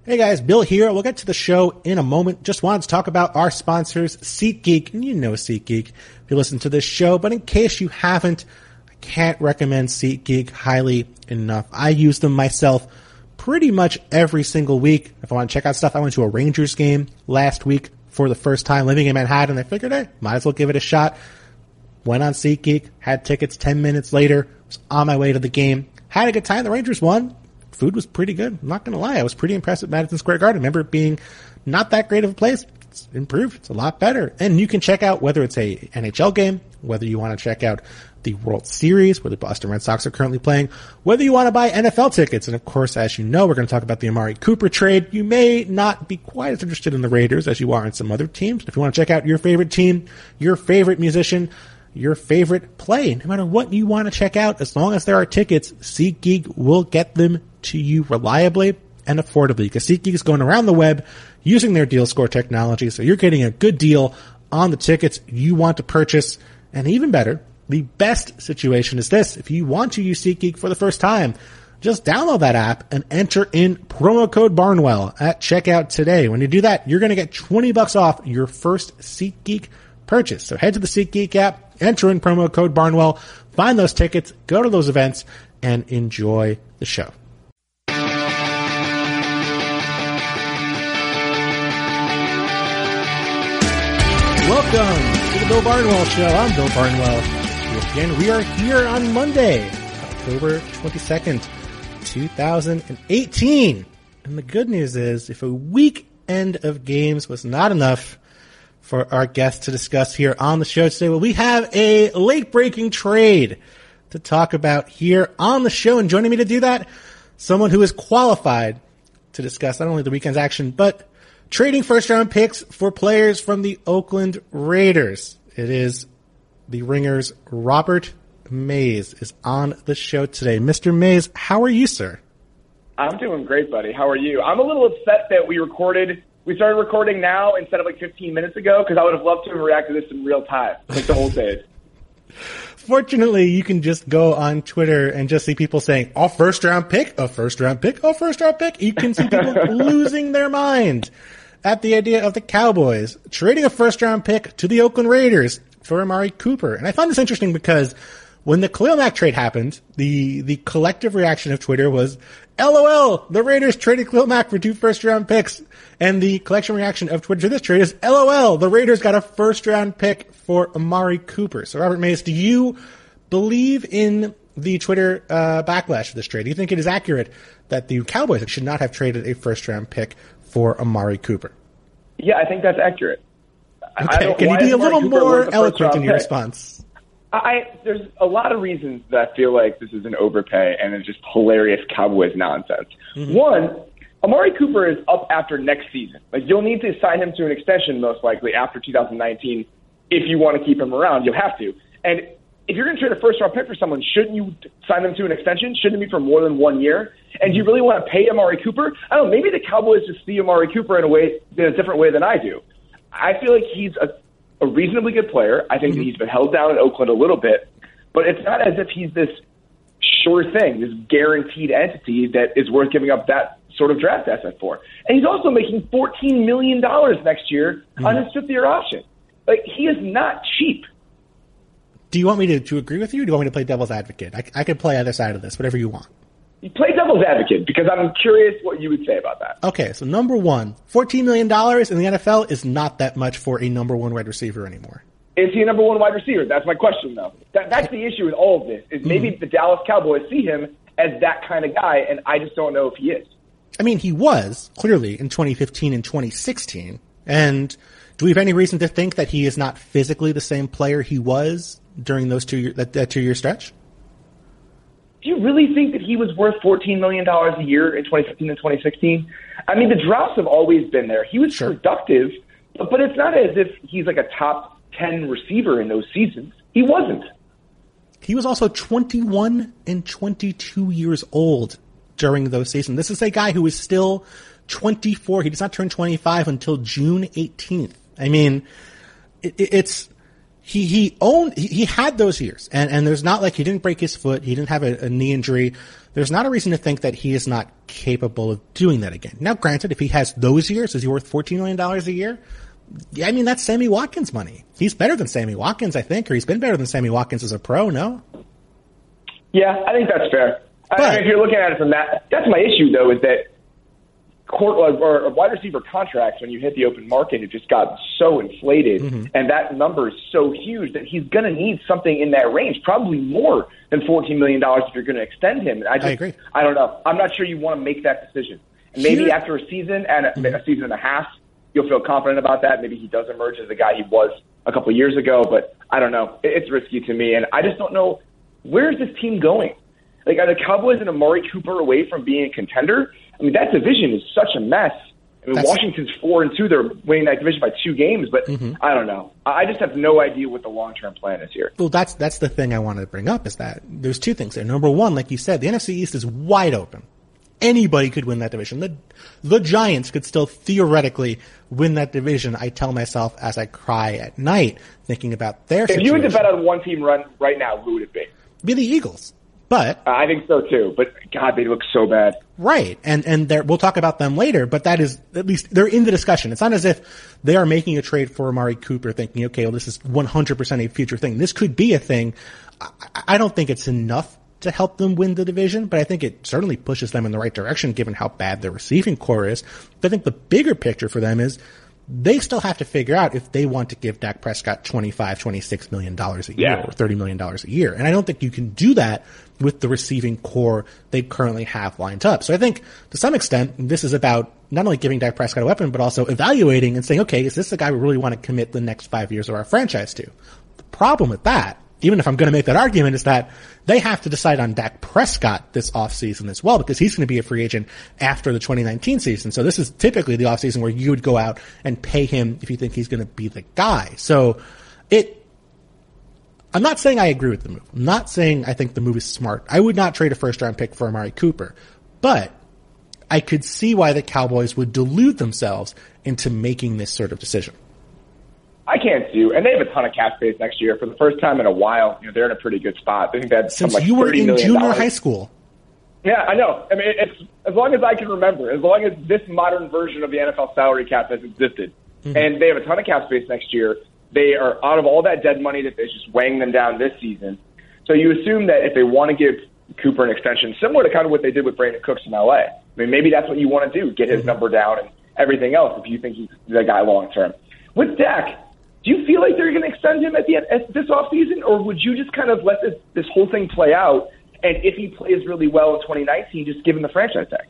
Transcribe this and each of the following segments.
Hey guys, Bill here. We'll get to the show in a moment. Just wanted to talk about our sponsors, SeatGeek. And you know SeatGeek if you listen to this show, but in case you haven't, I can't recommend SeatGeek highly enough. I use them myself pretty much every single week. If I want to check out stuff, I went to a Rangers game last week for the first time living in Manhattan. I figured, hey, might as well give it a shot. Went on SeatGeek, had tickets 10 minutes later, was on my way to the game. Had a good time. The Rangers won. Food was pretty good. I'm not going to lie. I was pretty impressed with Madison Square Garden. I remember it being not that great of a place. It's improved. It's a lot better. And you can check out whether it's a NHL game, whether you want to check out the World Series, where the Boston Red Sox are currently playing, whether you want to buy NFL tickets. And of course, as you know, we're going to talk about the Amari Cooper trade. You may not be quite as interested in the Raiders as you are in some other teams. If you want to check out your favorite team, your favorite musician, your favorite play, no matter what you want to check out, as long as there are tickets, SeatGeek will get them to you reliably and affordably, because SeatGeek is going around the web using their deal score technology, so you're getting a good deal on the tickets you want to purchase. And even better, the best situation is this: if you want to use SeatGeek for the first time, just download that app and enter in promo code Barnwell at checkout today. When you do that, you're going to get $20 off your first SeatGeek purchase. So head to the SeatGeek app, enter in promo code Barnwell, find those tickets, go to those events, and enjoy the show. Welcome to the Bill Barnwell Show. I'm Bill Barnwell. Again, we are here on Monday, October 22nd, 2018. And the good news is, if a weekend of games was not enough for our guests to discuss here on the show today, well, we have a late-breaking trade to talk about here on the show. And joining me to do that, someone who is qualified to discuss not only the weekend's action, but trading first-round picks for players from the Oakland Raiders. It is the Ringer's Robert Mays is on the show today. Mr. Mays, how are you, sir? I'm doing great, buddy. How are you? I'm a little upset that we started recording now instead of like 15 minutes ago, because I would have loved to have reacted to this in real time, like the whole day. Fortunately, you can just go on Twitter and just see people saying, a first-round pick, a first-round pick, a first-round pick. You can see people losing their mind at the idea of the Cowboys trading a first-round pick to the Oakland Raiders for Amari Cooper. And I find this interesting because when the Khalil Mack trade happened, the collective reaction of Twitter was, LOL, the Raiders traded Khalil Mack for 2 first-round picks. And the collection reaction of Twitter to this trade is, LOL, the Raiders got a first-round pick for Amari Cooper. So, Robert Mays, do you believe in the Twitter backlash of this trade? Do you think it is accurate that the Cowboys should not have traded a first-round pick for Amari Cooper? Yeah, I think that's accurate. Okay, can you be a little more eloquent in your response? There's a lot of reasons that I feel like this is an overpay and it's just hilarious Cowboys nonsense. Mm-hmm. One, Amari Cooper is up after next season. Like, you'll need to sign him to an extension most likely after 2019 if you want to keep him around. You'll have to. And if you're going to trade a first-round pick for someone, shouldn't you sign them to an extension? Shouldn't it be for more than 1 year? And do you really want to pay Amari Cooper? I don't know. Maybe the Cowboys just see Amari Cooper in a different way than I do. I feel like he's a reasonably good player. I think that he's been held down in Oakland a little bit, but it's not as if he's this sure thing, this guaranteed entity that is worth giving up that sort of draft asset for. And he's also making $14 million next year on his 5th-year option. Like, he is not cheap. Do you want me to agree with you, or do you want me to play devil's advocate? I could play either side of this, whatever you want. You play devil's advocate, because I'm curious what you would say about that. Okay, so number one, $14 million in the NFL is not that much for a number one wide receiver anymore. Is he a number one wide receiver? That's my question, though. That's the issue with all of this, is maybe the Dallas Cowboys see him as that kind of guy, and I just don't know if he is. I mean, he was, clearly, in 2015 and 2016, and do we have any reason to think that he is not physically the same player he was during those that 2-year stretch? Do you really think that he was worth $14 million a year in 2015 and 2016? I mean, the drops have always been there. He was productive, but it's not as if he's like a top 10 receiver in those seasons. He wasn't. He was also 21 and 22 years old during those seasons. This is a guy who is still 24. He does not turn 25 until June 18th. I mean, it's he had those years, and there's not like he didn't break his foot, he didn't have a knee injury. There's not a reason to think that he is not capable of doing that again. Now, granted, if he has those years, is he worth $14 million a year? Yeah, I mean, that's Sammy Watkins money. He's better than Sammy Watkins, I think, or he's been better than Sammy Watkins as a pro, no? Yeah, I think that's fair. I mean, if you're looking at it from that's my issue, though, is that or wide receiver contracts, when you hit the open market, it just got so inflated, and that number is so huge that he's going to need something in that range, probably more than $14 million if you're going to extend him. I agree. I don't know. I'm not sure you want to make that decision. And maybe after a season and a season and a half, you'll feel confident about that. Maybe he does emerge as the guy he was a couple of years ago, but I don't know. It's risky to me, and I just don't know, where is this team going? Like, are the Cowboys and Amari Cooper away from being a contender? I mean, that division is such a mess. I mean, Washington's 4-2. They're winning that division by 2 games, but I don't know. I just have no idea what the long-term plan is here. Well, that's the thing I wanted to bring up, is that there's 2 things there. Number one, like you said, the NFC East is wide open. Anybody could win that division. The Giants could still theoretically win that division. I tell myself as I cry at night thinking about their situation. If you had to bet on one team run right now, who would it be? Be the Eagles. But I think so too. But God, they look so bad. Right. And we'll talk about them later, but that is, at least they're in the discussion. It's not as if they are making a trade for Amari Cooper thinking, okay, well, this is 100% a future thing. This could be a thing. I don't think it's enough to help them win the division, but I think it certainly pushes them in the right direction given how bad their receiving core is. But I think the bigger picture for them is they still have to figure out if they want to give Dak Prescott $26 million a year or $30 million a year. And I don't think you can do that with the receiving core they currently have lined up. So I think to some extent, this is about not only giving Dak Prescott a weapon, but also evaluating and saying, okay, is this the guy we really want to commit the next 5 years of our franchise to? The problem with that, even if I'm going to make that argument, is that they have to decide on Dak Prescott this offseason as well, because he's going to be a free agent after the 2019 season. So this is typically the offseason where you would go out and pay him if you think he's going to be the guy. So I'm not saying I agree with the move. I'm not saying I think the move is smart. I would not trade a first-round pick for Amari Cooper. But I could see why the Cowboys would delude themselves into making this sort of decision. I can't do, and they have a ton of cap space next year. For the first time in a while, they're in a pretty good spot. I think that's since you were in junior high school. Yeah, I know. I mean, it's as long as I can remember, as long as this modern version of the NFL salary cap has existed, and they have a ton of cap space next year. They are out of all that dead money that is just weighing them down this season. So you assume that if they want to give Cooper an extension, similar to kind of what they did with Brandon Cooks in L.A., I mean, maybe that's what you want to do, get his number down and everything else if you think he's the guy long term. With Dak, do you feel like they're going to extend him at this offseason, or would you just kind of let this whole thing play out, and if he plays really well in 2019, just give him the franchise tag?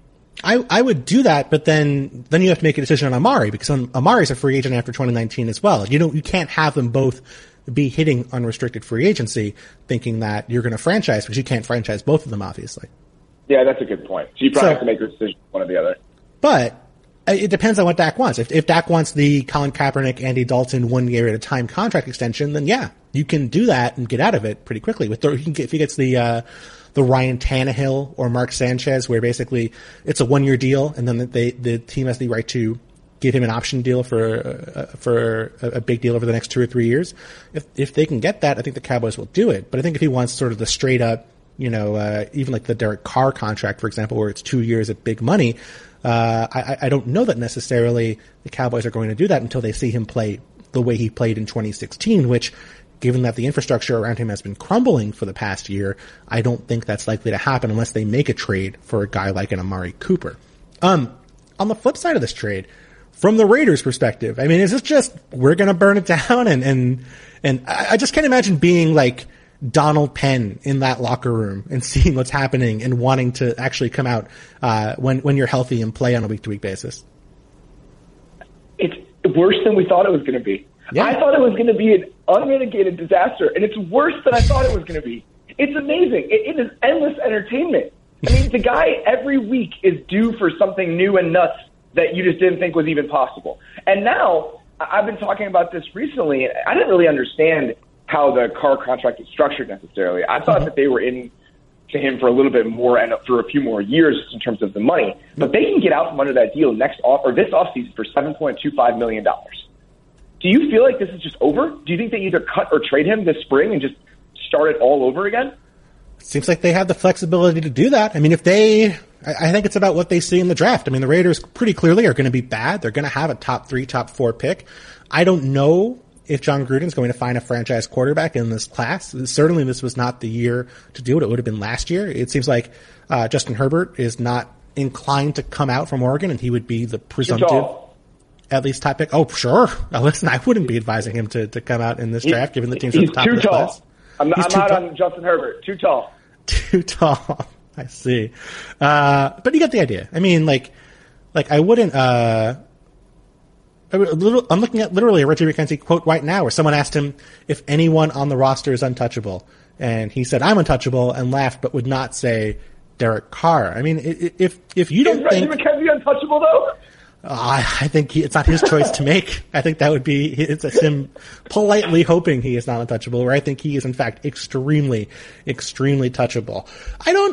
I would do that, but then you have to make a decision on Amari, because Amari's a free agent after 2019 as well. You can't have them both be hitting unrestricted free agency thinking that you're going to franchise, because you can't franchise both of them, obviously. Yeah, that's a good point. So you probably have to make a decision one or the other. But it depends on what Dak wants. If Dak wants the Colin Kaepernick, Andy Dalton 1 year at a time contract extension, then yeah, you can do that and get out of it pretty quickly. If he gets the Ryan Tannehill or Mark Sanchez, where basically it's a 1 year deal, and then the team has the right to give him an option deal for a big deal over the next 2 or 3 years. If they can get that, I think the Cowboys will do it. But I think if he wants sort of the straight up, even like the Derek Carr contract, for example, where it's 2 years at big money, I don't know that necessarily the Cowboys are going to do that until they see him play the way he played in 2016, which, given that the infrastructure around him has been crumbling for the past year, I don't think that's likely to happen unless they make a trade for a guy like an Amari Cooper. On the flip side of this trade, from the Raiders' perspective, I mean, is this just, we're going to burn it down? And I just can't imagine being like Donald Penn in that locker room and seeing what's happening and wanting to actually come out when you're healthy and play on a week-to-week basis. It's worse than we thought it was going to be. Yeah. I thought it was going to be an unmitigated disaster, and it's worse than I thought it was going to be. It's amazing. It is endless entertainment. I mean, the guy every week is due for something new and nuts that you just didn't think was even possible. And now, I've been talking about this recently, and I didn't really understand how the Carr contract is structured necessarily. I thought that they were in to him for a little bit more and for a few more years in terms of the money. But they can get out from under that deal this offseason for $7.25 million. Do you feel like this is just over? Do you think they either cut or trade him this spring and just start it all over again? It seems like they have the flexibility to do that. I mean, I think it's about what they see in the draft. I mean, the Raiders pretty clearly are going to be bad. They're going to have a top 3, top 4 pick. I don't know if John Gruden's going to find a franchise quarterback in this class. Certainly this was not the year to do it. It would have been last year. It seems like Justin Herbert is not inclined to come out from Oregon, and he would be the presumptive at least top pick. Oh, sure. Now, listen, I wouldn't be advising him to come out in this draft, given the teams at the top of the class. I'm not on Justin Herbert. Too tall. Too tall. I see. But you get the idea. I mean, like I wouldn't, I'm looking at literally a Reggie McKenzie quote right now where someone asked him if anyone on the roster is untouchable. And he said, I'm untouchable, and laughed, but would not say Derek Carr. I mean, if you don't think. Is Reggie McKenzie untouchable though? I think it's not his choice to make. I think that would be, it's him politely hoping he is not untouchable, where I think he is in fact extremely, extremely touchable. I don't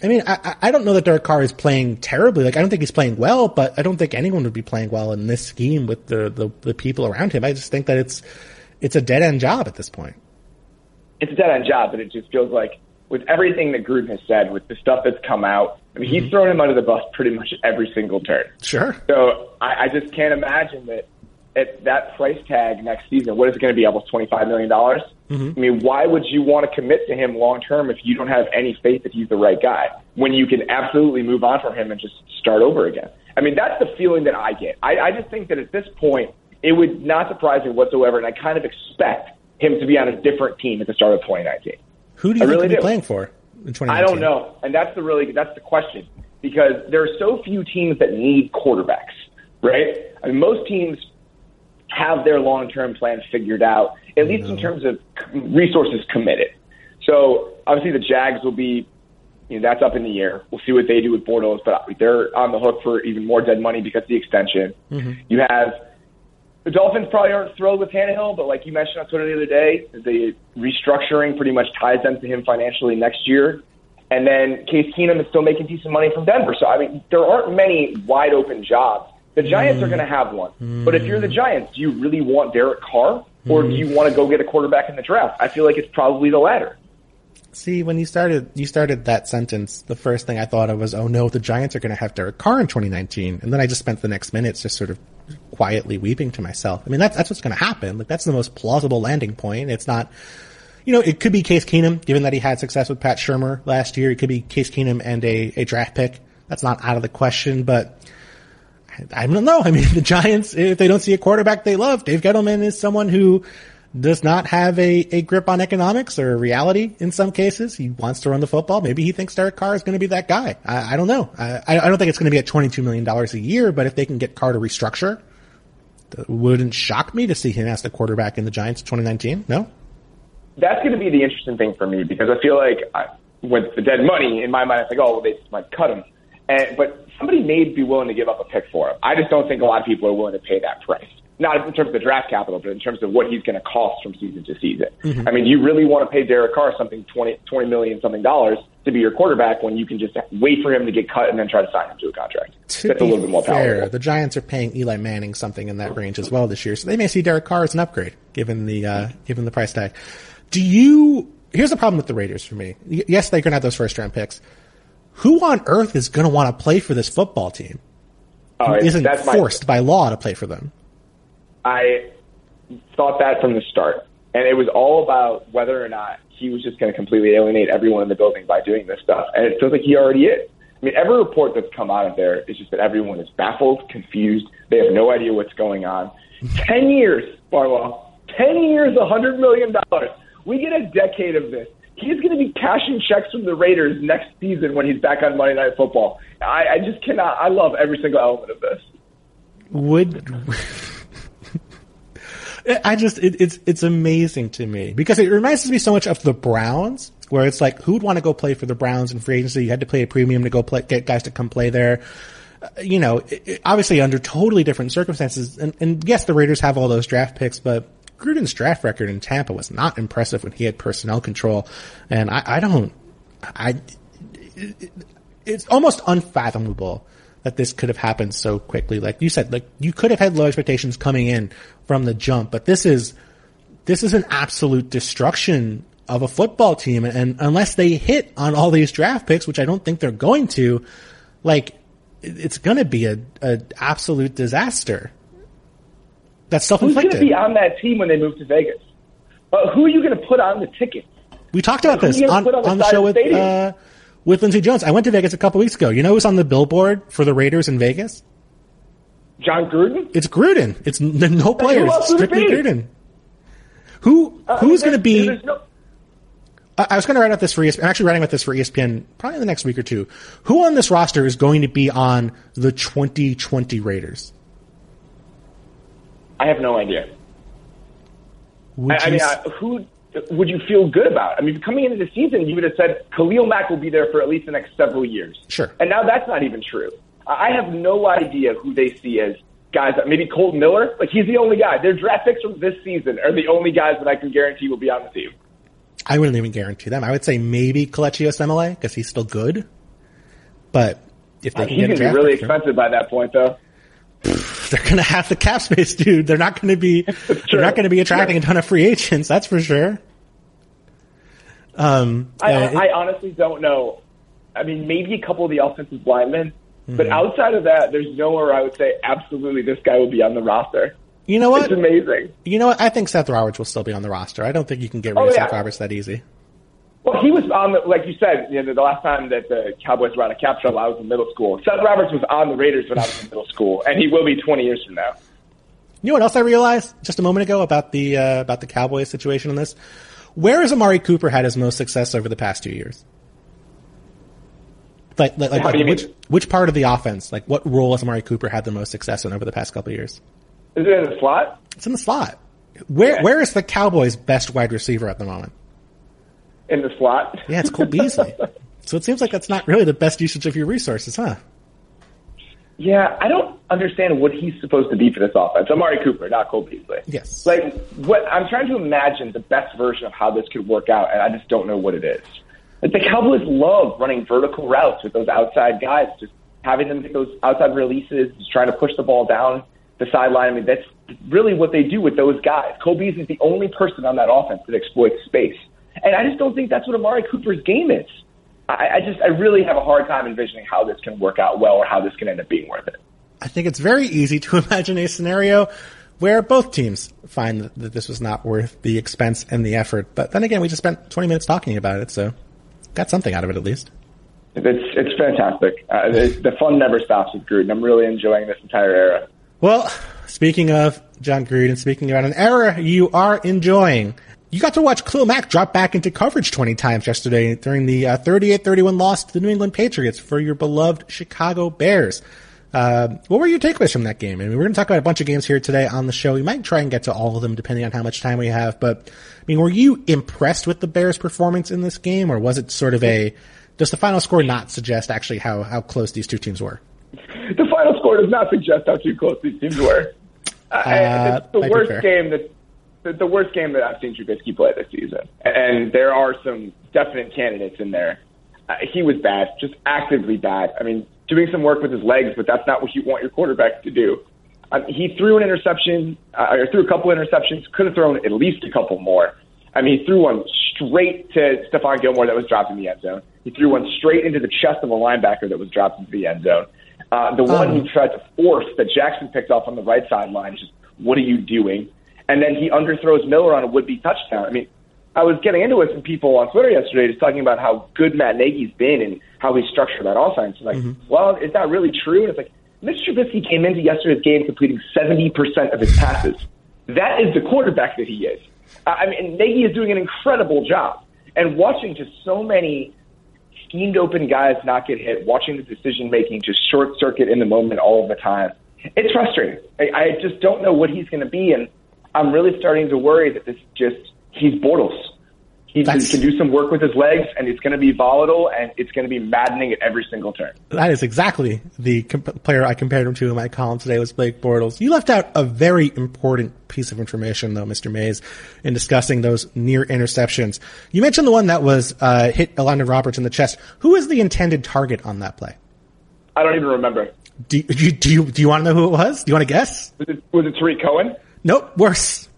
know that Derek Carr is playing terribly. Like, I don't think he's playing well, but I don't think anyone would be playing well in this scheme with the people around him. I just think that it's a dead end job at this point. It's a dead end job, but it just feels like with everything that Gruden has said, with the stuff that's come out, I mean, he's thrown him under the bus pretty much every single turn. Sure. So I just can't imagine that at that price tag next season, what is it going to be, almost $25 million? I mean, why would you want to commit to him long term if you don't have any faith that he's the right guy, when you can absolutely move on from him and just start over again? I mean, that's the feeling that I get. I just think that at this point, it would not surprise me whatsoever, and I kind of expect him to be on a different team at the start of 2019. Who do you think he'll be playing for in 2019? I don't know, and that's the question, because there are so few teams that need quarterbacks, right? I mean, most teams have their long-term plans figured out, at least in terms of resources committed. So obviously the Jags will be, that's up in the air. We'll see what they do with Bortles, but they're on the hook for even more dead money because of the extension. You have the Dolphins probably aren't thrilled with Tannehill, but like you mentioned on Twitter the other day, the restructuring pretty much ties them to him financially next year. And then Case Keenum is still making decent money from Denver. So, I mean, there aren't many wide open jobs. The Giants are going to have one. But if you're the Giants, do you really want Derek Carr, or do you want to go get a quarterback in the draft? I feel like it's probably the latter. See, when you started that sentence, the first thing I thought of was, oh no, the Giants are going to have Derek Carr in 2019. And then I just spent the next minutes just sort of quietly weeping to myself. I mean, that's what's going to happen. Like, that's the most plausible landing point. It's not, it could be Case Keenum, given that he had success with Pat Shurmur last year. It could be Case Keenum and a draft pick. That's not out of the question, but I don't know. I mean, the Giants, if they don't see a quarterback they love, Dave Gettleman is someone who does not have a grip on economics or reality in some cases. He wants to run the football. Maybe he thinks Derek Carr is going to be that guy. I don't know. I don't think it's going to be at $22 million a year, but if they can get Carr to restructure, it wouldn't shock me to see him as the quarterback in the Giants 2019. No? That's going to be the interesting thing for me, because I feel like with the dead money, in my mind, I think, oh, well, they might cut him. But somebody may be willing to give up a pick for him. I just don't think a lot of people are willing to pay that price. Not in terms of the draft capital, but in terms of what he's going to cost from season to season. I mean, you really want to pay Derek Carr something $20 million something dollars to be your quarterback when you can just wait for him to get cut and then try to sign him to a contract. That's a little bit more palatable. The Giants are paying Eli Manning something in that range as well this year, so they may see Derek Carr as an upgrade given the price tag. Here's the problem with the Raiders for me. Yes, they're going to have those first round picks. Who on earth is going to want to play for this football team? Who isn't forced by law to play for them? I thought that from the start, and it was all about whether or not he was just going to completely alienate everyone in the building by doing this stuff, and it feels like he already is. I mean, every report that's come out of there is just that everyone is baffled, confused, they have no idea what's going on. 10 years, Barlow, 10 years, $100 million. We get a decade of this. He's going to be cashing checks from the Raiders next season when he's back on Monday Night Football. I just cannot. I love every single element of this. It's amazing to me because it reminds me so much of the Browns, where it's like, who'd want to go play for the Browns in free agency? You had to pay a premium to go get guys to come play there. Obviously under totally different circumstances. And yes, the Raiders have all those draft picks, but Gruden's draft record in Tampa was not impressive when he had personnel control. And it's almost unfathomable that this could have happened so quickly. Like you said, like you could have had low expectations coming in from the jump, but this is an absolute destruction of a football team. And unless they hit on all these draft picks, which I don't think they're going to, like, it's going to be a absolute disaster. That's self-inflicted. Who's going to be on that team when they move to Vegas? Who are you going to put on the ticket? We talked about this on the show with Lindsey Jones. I went to Vegas a couple weeks ago. You know who's on the billboard for the Raiders in Vegas? John Gruden? It's Gruden. It's no players. It's strictly Gruden. Who's going to be... I was going to write about this for ESPN. I'm actually writing about this for ESPN probably in the next week or two. Who on this roster is going to be on the 2020 Raiders? I have no idea. Who would you feel good about? I mean, coming into the season, you would have said Khalil Mack will be there for at least the next several years. Sure. And now that's not even true. I have no idea who they see as guys. Maybe Colton Miller. Like, he's the only guy. Their draft picks from this season are the only guys that I can guarantee will be on the team. I wouldn't even guarantee them. I would say maybe Kelechi Osemele because he's still good. But if they can he's get a going to be really expensive by that point, though. They're going to have the cap space, dude. They're not going to be. They're not going to be attracting a ton of free agents. That's for sure. I honestly don't know. I mean, maybe a couple of the offensive linemen, but outside of that, there's nowhere I would say absolutely this guy will be on the roster. You know what? It's amazing. You know what? I think Seth Roberts will still be on the roster. I don't think you can get rid of Seth Roberts that easy. Well, he was on like you said, the last time that the Cowboys were on a cap trouble, I was in middle school. Seth Roberts was on the Raiders when I was in middle school, and he will be 20 years from now. You know what else I realized just a moment ago about the Cowboys situation in this? Where has Amari Cooper had his most success over the past 2 years? Which part of the offense? Like, what role has Amari Cooper had the most success in over the past couple of years? Is it in the slot? It's in the slot. Where is the Cowboys' best wide receiver at the moment? In the slot? Yeah, it's Cole Beasley. So it seems like that's not really the best usage of your resources, huh? Yeah, I don't understand what he's supposed to be for this offense. Amari Cooper, not Cole Beasley. Yes. Like, what I'm trying to imagine the best version of how this could work out, and I just don't know what it is. Like, the Cowboys love running vertical routes with those outside guys, just having them get those outside releases, just trying to push the ball down the sideline. I mean, that's really what they do with those guys. Cole Beasley is the only person on that offense that exploits space. And I just don't think that's what Amari Cooper's game is. I really have a hard time envisioning how this can work out well or how this can end up being worth it. I think it's very easy to imagine a scenario where both teams find that this was not worth the expense and the effort. But then again, we just spent 20 minutes talking about it, so got something out of it at least. It's fantastic. The fun never stops with Gruden. I'm really enjoying this entire era. Well, speaking of John Gruden, speaking about an era you are enjoying, you got to watch Khalil Mack drop back into coverage 20 times yesterday during the 38-31 loss to the New England Patriots for your beloved Chicago Bears. What were your takeaways from that game? I mean, we're going to talk about a bunch of games here today on the show. We might try and get to all of them depending on how much time we have. But, I mean, were you impressed with the Bears' performance in this game, or was it sort of does the final score not suggest actually how close these two teams were? The final score does not suggest how too close these teams were. It's the worst game the worst game that I've seen Trubisky play this season. And there are some definite candidates in there. He was bad, just actively bad. I mean, doing some work with his legs, but that's not what you want your quarterback to do. He threw an interception, or threw a couple interceptions, could have thrown at least a couple more. I mean, he threw one straight to Stephon Gilmore that was dropped in the end zone. He threw one straight into the chest of a linebacker that was dropped into the end zone. The one he tried to force that Jackson picked off on the right sideline, just, what are you doing? And then he underthrows Miller on a would-be touchdown. I mean, I was getting into it with some people on Twitter yesterday just talking about how good Matt Nagy's been and how he structured that offense. Like, well, is that really true? And it's like, Mitch Trubisky came into yesterday's game completing 70% of his passes. That is the quarterback that he is. I mean, Nagy is doing an incredible job. And watching just so many schemed open guys not get hit, watching the decision-making just short-circuit in the moment all of the time, it's frustrating. I just don't know what he's going to be, and I'm really starting to worry that he's Bortles. He can do some work with his legs, and it's going to be volatile, and it's going to be maddening at every single turn. That is exactly the player I compared him to in my column today was Blake Bortles. You left out a very important piece of information, though, Mr. Mays, in discussing those near interceptions. You mentioned the one that was hit Elandon Roberts in the chest. Who is the intended target on that play? I don't even remember. Do you want to know who it was? Do you want to guess? Was it Tariq Cohen? Nope, worse.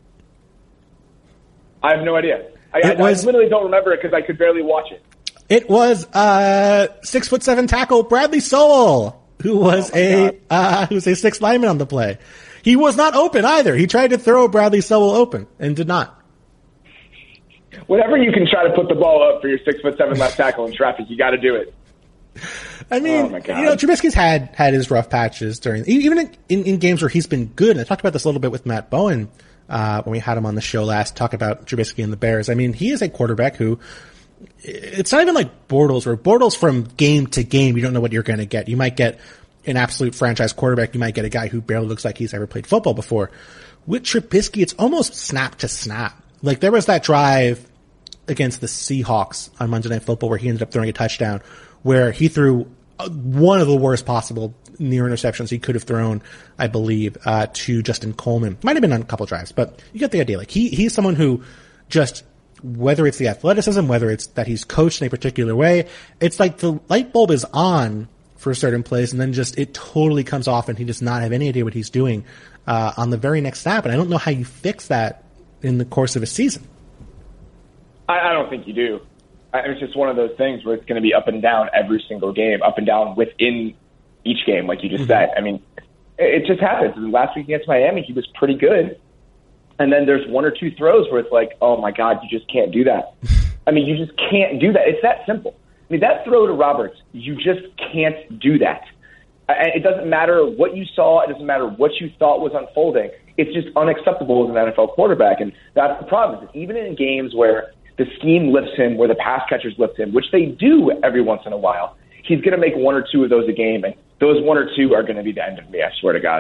I have no idea. I literally don't remember it because I could barely watch it. It was 6'7" tackle Bradley Sowell, who was a 6th lineman on the play. He was not open either. He tried to throw Bradley Sowell open and did not. Whenever you can try to put the ball up for your 6'7" left tackle in traffic, you got to do it. I mean, Trubisky's had his rough patches even in games where he's been good. And I talked about this a little bit with Matt Bowen when we had him on the show last, talk about Trubisky and the Bears. I mean, he is a quarterback who, it's not even like Bortles, where Bortles from game to game, you don't know what you're going to get. You might get an absolute franchise quarterback. You might get a guy who barely looks like he's ever played football before. With Trubisky, it's almost snap to snap. Like there was that drive against the Seahawks on Monday Night Football where he ended up throwing a touchdown, where he threw one of the worst possible near interceptions he could have thrown, I believe, to Justin Coleman. Might have been on a couple drives, but you get the idea. Like he's someone who just, whether it's the athleticism, whether it's that he's coached in a particular way, it's like the light bulb is on for a certain place and then just it totally comes off and he does not have any idea what he's doing on the very next snap. And I don't know how you fix that in the course of a season. I don't think you do. It's just one of those things where it's going to be up and down every single game, up and down within each game, like you just said. I mean, it just happens. Last week against Miami, he was pretty good. And then there's one or two throws where it's like, oh, my God, you just can't do that. I mean, you just can't do that. It's that simple. I mean, that throw to Roberts, you just can't do that. It doesn't matter what you saw. It doesn't matter what you thought was unfolding. It's just unacceptable as an NFL quarterback. And that's the problem. Is even in games where the scheme lifts him, where the pass catchers lift him, which they do every once in a while, he's going to make one or two of those a game, and those one or two are going to be the end of me, I swear to God.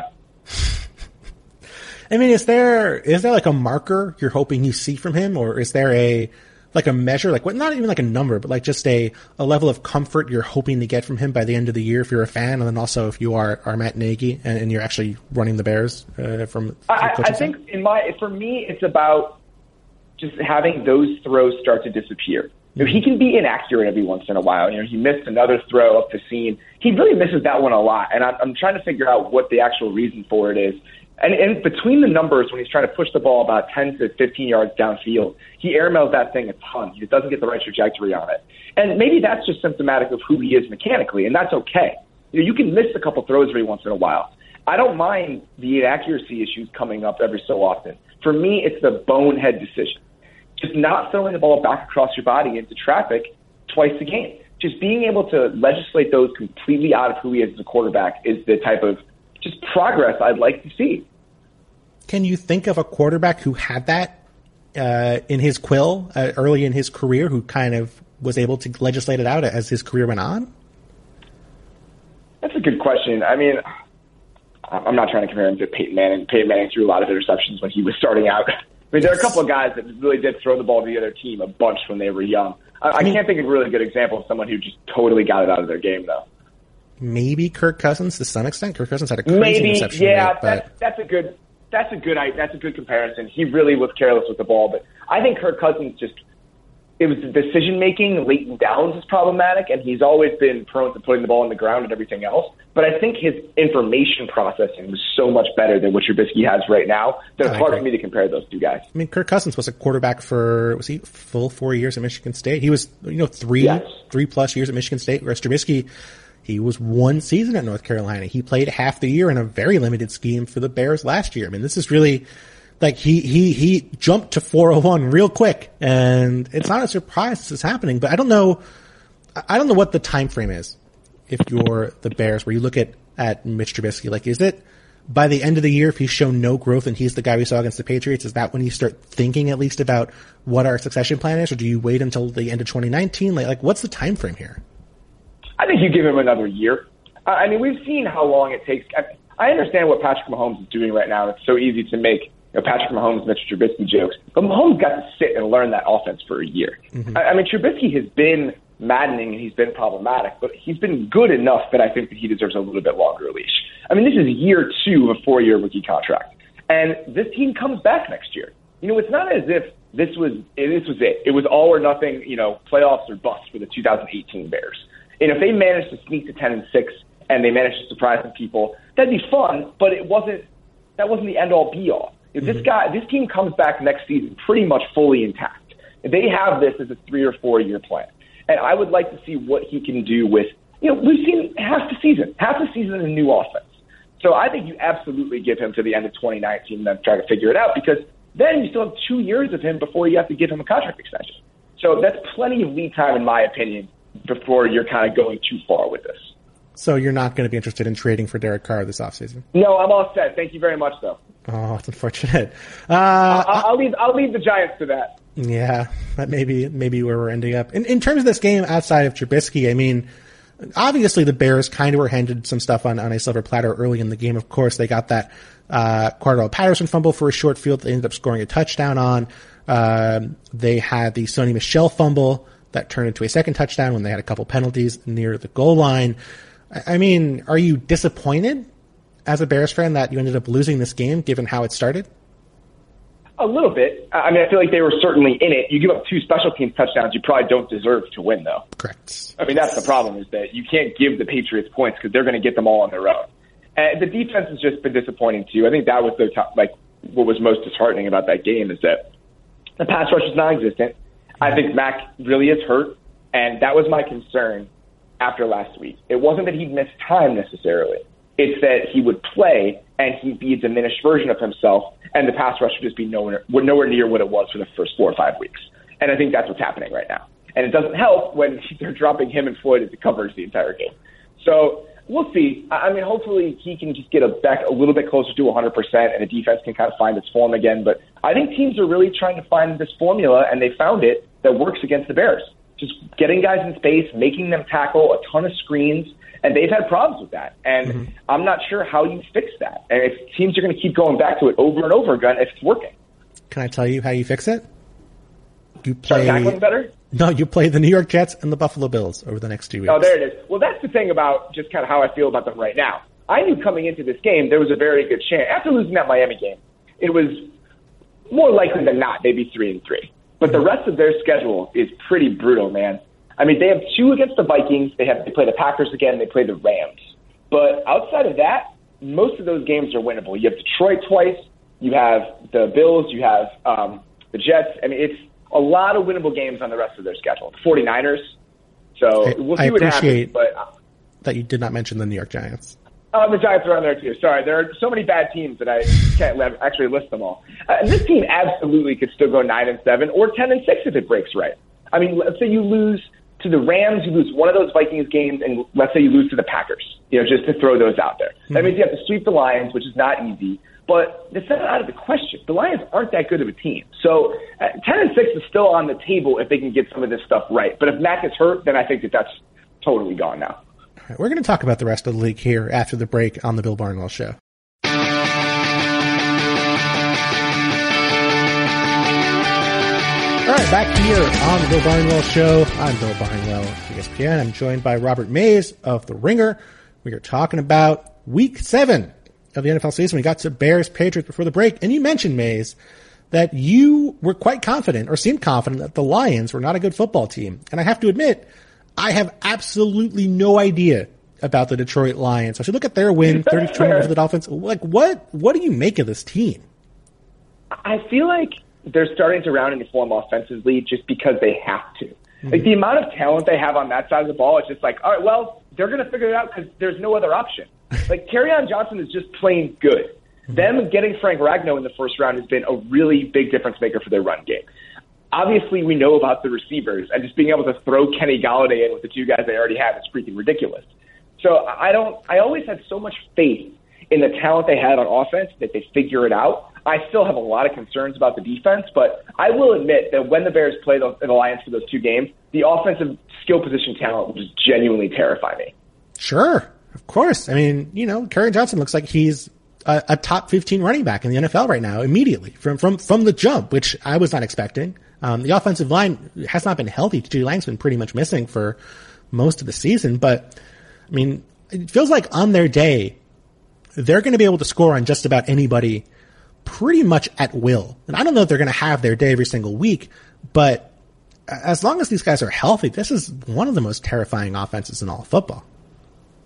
I mean, is there like a marker you're hoping you see from him, or is there a measure, like what, not even like a number, but like just a level of comfort you're hoping to get from him by the end of the year if you're a fan, and then also if you are Matt Nagy and you're actually running the Bears from I think for me, it's about just having those throws start to disappear. He can be inaccurate every once in a while. He missed another throw up the seam. He really misses that one a lot, and I'm trying to figure out what the actual reason for it is. And between the numbers, when he's trying to push the ball about 10 to 15 yards downfield, he airmails that thing a ton. He doesn't get the right trajectory on it. And maybe that's just symptomatic of who he is mechanically, and that's okay. You can miss a couple throws every once in a while. I don't mind the inaccuracy issues coming up every so often. For me, it's the bonehead decision. Just not throwing the ball back across your body into traffic twice a game. Just being able to legislate those completely out of who he is as a quarterback is the type of just progress I'd like to see. Can you think of a quarterback who had that in his quill early in his career, who kind of was able to legislate it out as his career went on? That's a good question. I mean, I'm not trying to compare him to Peyton Manning. Peyton Manning threw a lot of interceptions when he was starting out. I mean, there are a couple of guys that really did throw the ball to the other team a bunch when they were young. I can't think of a really good example of someone who just totally got it out of their game, though. Maybe Kirk Cousins to some extent. Kirk Cousins had a crazy interception rate, but that's a good comparison. He really was careless with the ball, but I think Kirk Cousins it was the decision making late in downs is problematic, and he's always been prone to putting the ball on the ground and everything else. But I think his information processing was so much better than what Trubisky has right now that it's hard for me to compare those two guys. I mean, Kirk Cousins was a quarterback was he full 4 years at Michigan State? He was, 3+ years at Michigan State, whereas Trubisky, he was 1 season at North Carolina. He played half the year in a very limited scheme for the Bears last year. I mean, this is really, like, he jumped to 401 real quick, and it's not a surprise this is happening, but I don't know what the time frame is if you're the Bears, where you look at Mitch Trubisky. Like, is it by the end of the year, if he's shown no growth and he's the guy we saw against the Patriots, is that when you start thinking at least about what our succession plan is, or do you wait until the end of 2019? Like what's the time frame here? I think you give him another year. I mean, we've seen how long it takes. I understand what Patrick Mahomes is doing right now. It's so easy to make Patrick Mahomes, Mitch Trubisky jokes. But Mahomes got to sit and learn that offense for a year. Mm-hmm. I mean, Trubisky has been maddening and he's been problematic, but he's been good enough that I think that he deserves a little bit longer leash. I mean, this is year 2 of a 4-year rookie contract. And this team comes back next year. It's not as if this was it. It was all or nothing, playoffs or bust for the 2018 Bears. And if they manage to sneak to 10-6 and they managed to surprise some people, that'd be fun, but that wasn't the end-all, be-all. If this team comes back next season pretty much fully intact, they have this as a 3 or 4 year plan. And I would like to see what he can do with, we've seen half the season in a new offense. So I think you absolutely give him to the end of 2019 and then try to figure it out, because then you still have 2 years of him before you have to give him a contract extension. So that's plenty of lead time, in my opinion, before you're kind of going too far with this. So you're not going to be interested in trading for Derek Carr this offseason? No, I'm all set. Thank you very much, though. Oh, it's unfortunate. I'll leave the Giants to that. Yeah, that may be where we're ending up. In terms of this game outside of Trubisky, I mean, obviously the Bears kind of were handed some stuff on a silver platter early in the game. Of course, they got that Cordell Patterson fumble for a short field they ended up scoring a touchdown on. They had the Sony Michel fumble that turned into a second touchdown when they had a couple penalties near the goal line. I mean, are you disappointed as a Bears fan that you ended up losing this game given how it started? A little bit. I mean, I feel like they were certainly in it. You give up 2 special teams touchdowns, you probably don't deserve to win, though. Correct. I mean, that's the problem, is that you can't give the Patriots points because they're going to get them all on their own. And the defense has just been disappointing too. I think that was what was most disheartening about that game, is that the pass rush is non-existent. I think Mac really is hurt, and that was my concern after last week. It wasn't that he'd miss time necessarily. It's that he would play and he'd be a diminished version of himself, and the pass rush would just be nowhere near what it was for the first 4 or 5 weeks. And I think that's what's happening right now. And it doesn't help when they're dropping him and Floyd into coverage the entire game. So we'll see. I mean, hopefully he can just get back a little bit closer to 100%, and the defense can kind of find its form again. But I think teams are really trying to find this formula, and they found it, that works against the Bears. Just getting guys in space, making them tackle a ton of screens, and they've had problems with that. And I'm not sure how you fix that. And if teams are going to keep going back to it over and over again, if it's working. Can I tell you how you fix it? You play tackling better? No, you play the New York Jets and the Buffalo Bills over the next 2 weeks. Oh, there it is. Well, that's the thing about just kind of how I feel about them right now. I knew coming into this game there was a very good chance. After losing that Miami game, it was more likely than not they'd be 3-3. But the rest of their schedule is pretty brutal, man. I mean, they have 2 against the Vikings. They play the Packers again. They play the Rams. But outside of that, most of those games are winnable. You have Detroit twice. You have the Bills. You have the Jets. I mean, it's a lot of winnable games on the rest of their schedule. The 49ers. So we'll see what happens. But that you did not mention the New York Giants. The Giants are on there, too. Sorry, there are so many bad teams that I can't actually list them all. This team absolutely could still go 9-7 or 10-6 if it breaks right. I mean, let's say you lose to the Rams, you lose one of those Vikings games, and let's say you lose to the Packers, just to throw those out there. That means you have to sweep the Lions, which is not easy, but it's not out of the question. The Lions aren't that good of a team. So 10-6 is still on the table if they can get some of this stuff right. But if Mac is hurt, then I think that's totally gone now. All right, we're going to talk about the rest of the league here after the break on the Bill Barnwell Show. All right, back here on the Bill Barnwell Show. I'm Bill Barnwell of ESPN. I'm joined by Robert Mays of The Ringer. We are talking about Week 7 of the NFL season. We got to Bears-Patriots before the break, and you mentioned, Mays, that you were quite confident, or seemed confident, that the Lions were not a good football team. And I have to admit, I have absolutely no idea about the Detroit Lions. So if you look at their win, 30-20 over the Dolphins, what do you make of this team? I feel like they're starting to round into form offensively just because they have to. Like, the amount of talent they have on that side of the ball, it's just like, all right, well, they're going to figure it out because there's no other option. Like, Kerryon Johnson is just plain good. Them getting Frank Ragnow in the first round has been a really big difference maker for their run game. Obviously, we know about the receivers, and just being able to throw Kenny Golladay in with the 2 guys they already have is freaking ridiculous. So I always had so much faith in the talent they had on offense that they figure it out. I still have a lot of concerns about the defense, but I will admit that when the Bears played the Lions for those 2 games, the offensive skill position talent was genuinely terrifying me. Sure, of course. I mean, Kerryon Johnson looks like he's a top 15 running back in the NFL right now, immediately from the jump, which I was not expecting. The offensive line has not been healthy. T.J. Lang's been pretty much missing for most of the season, but I mean, it feels like on their day, they're going to be able to score on just about anybody pretty much at will. And I don't know if they're going to have their day every single week, but as long as these guys are healthy, this is one of the most terrifying offenses in all of football.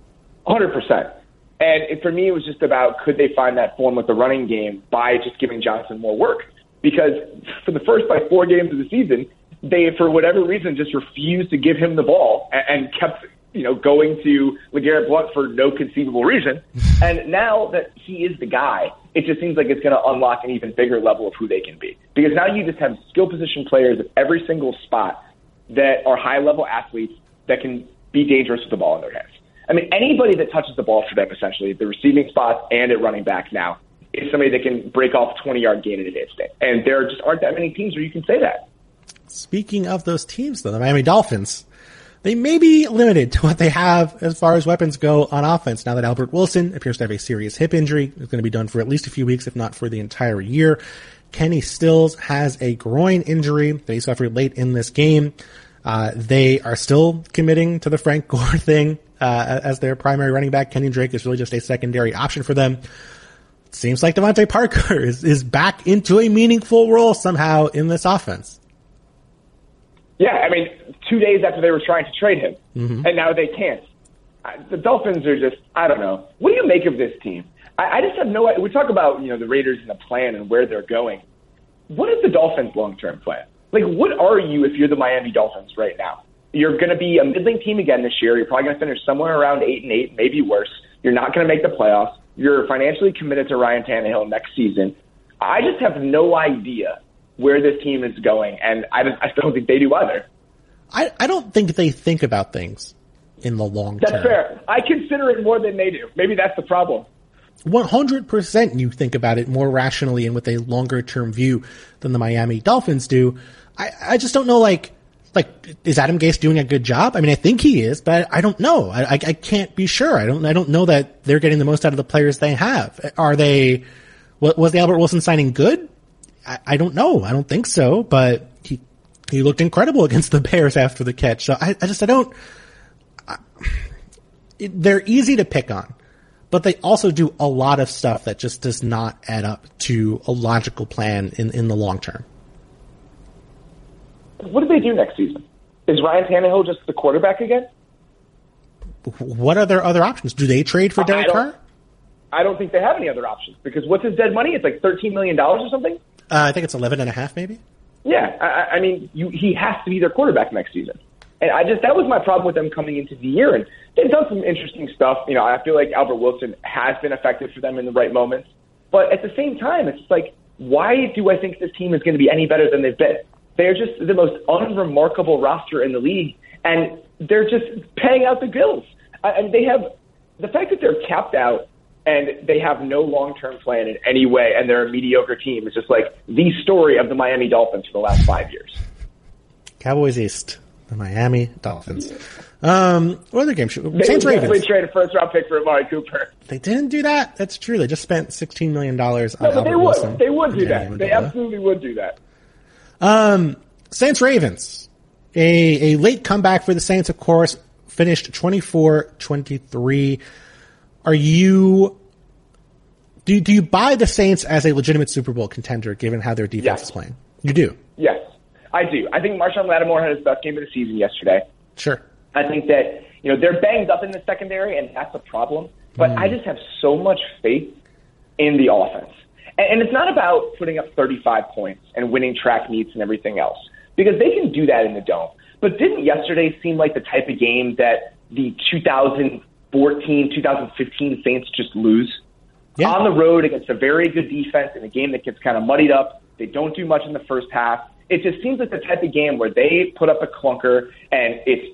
100%. And for me, it was just about could they find that form with the running game by just giving Johnson more work? Because for the first 4 games of the season, they, for whatever reason, just refused to give him the ball and kept going to LeGarrette Blount for no conceivable reason. And now that he is the guy, it just seems like it's going to unlock an even bigger level of who they can be. Because now you just have skill position players at every single spot that are high-level athletes that can be dangerous with the ball in their hands. I mean, anybody that touches the ball for them, essentially, the receiving spots and at running back now, is somebody that can break off a 20-yard gain in an instant. And there just aren't that many teams where you can say that. Speaking of those teams, though, the Miami Dolphins, they may be limited to what they have as far as weapons go on offense now that Albert Wilson appears to have a serious hip injury. It's going to be done for at least a few weeks, if not for the entire year. Kenny Stills has a groin injury that he suffered late in this game. They are still committing to the Frank Gore thing as their primary running back. Kenyon Drake is really just a secondary option for them. It seems like Devontae Parker is back into a meaningful role somehow in this offense. Yeah, I mean, 2 days after they were trying to trade him, and now they can't. The Dolphins are just, I don't know. What do you make of this team? I just have no idea. We talk about, the Raiders and the plan and where they're going. What is the Dolphins' long-term plan? Like, what are you if you're the Miami Dolphins right now? You're going to be a middling team again this year. You're probably going to finish somewhere around 8-8, maybe worse. You're not going to make the playoffs. You're financially committed to Ryan Tannehill next season. I just have no idea where this team is going, and I don't think they do either. I don't think they think about things in the long term. That's fair. I consider it more than they do. Maybe that's the problem. 100% you think about it more rationally and with a longer term view than the Miami Dolphins do. I just don't know, like, is Adam Gase doing a good job? I mean, I think he is, but I don't know. I can't be sure. I don't know that they're getting the most out of the players they have. Was the Albert Wilson signing good? I don't know. I don't think so, but he looked incredible against the Bears after the catch. So they're easy to pick on, but they also do a lot of stuff that just does not add up to a logical plan in the long term. What do they do next season? Is Ryan Tannehill just the quarterback again? What are their other options? Do they trade for Derek Carr? I don't think they have any other options because what's his dead money? It's like $13 million or something? I think it's 11.5 maybe. Yeah. I mean, he has to be their quarterback next season. And that was my problem with them coming into the year. And they've done some interesting stuff. I feel like Albert Wilson has been effective for them in the right moments. But at the same time, it's like, why do I think this team is going to be any better than they've been? They're just the most unremarkable roster in the league, and they're just paying out the bills. And they have the fact that they're capped out and they have no long-term plan in any way, and they're a mediocre team is just like the story of the Miami Dolphins for the last 5 years. Cowboys East, the Miami Dolphins. What other game? Saints Ravens. They traded a first-round pick for Amari Cooper. They didn't do that. That's true. They just spent $16 million on Albert Wilson. They would do that. They absolutely would do that. Saints Ravens. A late comeback for the Saints, of course, finished 24-23. Do you buy the Saints as a legitimate Super Bowl contender given how their defense is playing? You do? Yes, I do. I think Marshawn Lattimore had his best game of the season yesterday. Sure. I think that, they're banged up in the secondary and that's a problem, but I just have so much faith in the offense. And it's not about putting up 35 points and winning track meets and everything else, because they can do that in the Dome. But didn't yesterday seem like the type of game that the 2014, 2015 Saints just lose? Yeah. On the road against a very good defense in a game that gets kind of muddied up. They don't do much in the first half. It just seems like the type of game where they put up a clunker and it's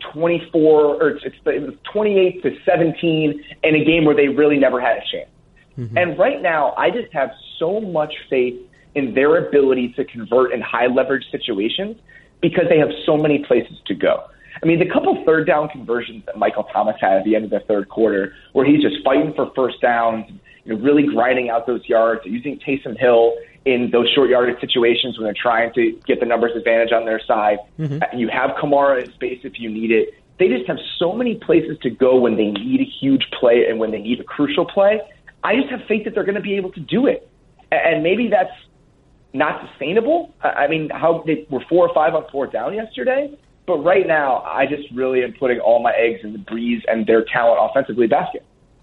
28-17 in a game where they really never had a chance. Mm-hmm. And right now, I just have so much faith in their ability to convert in high leverage situations because they have so many places to go. I mean, the couple third down conversions that Michael Thomas had at the end of the third quarter, where he's just fighting for first downs, really grinding out those yards, using Taysom Hill in those short yardage situations when they're trying to get the numbers advantage on their side. Mm-hmm. You have Kamara in space if you need it. They just have so many places to go when they need a huge play and when they need a crucial play. I just have faith that they're going to be able to do it. And maybe that's not sustainable. I mean, how they were 4 or 5 on fourth down yesterday. But right now, I just really am putting all my eggs in the Breeze and their talent offensively basket.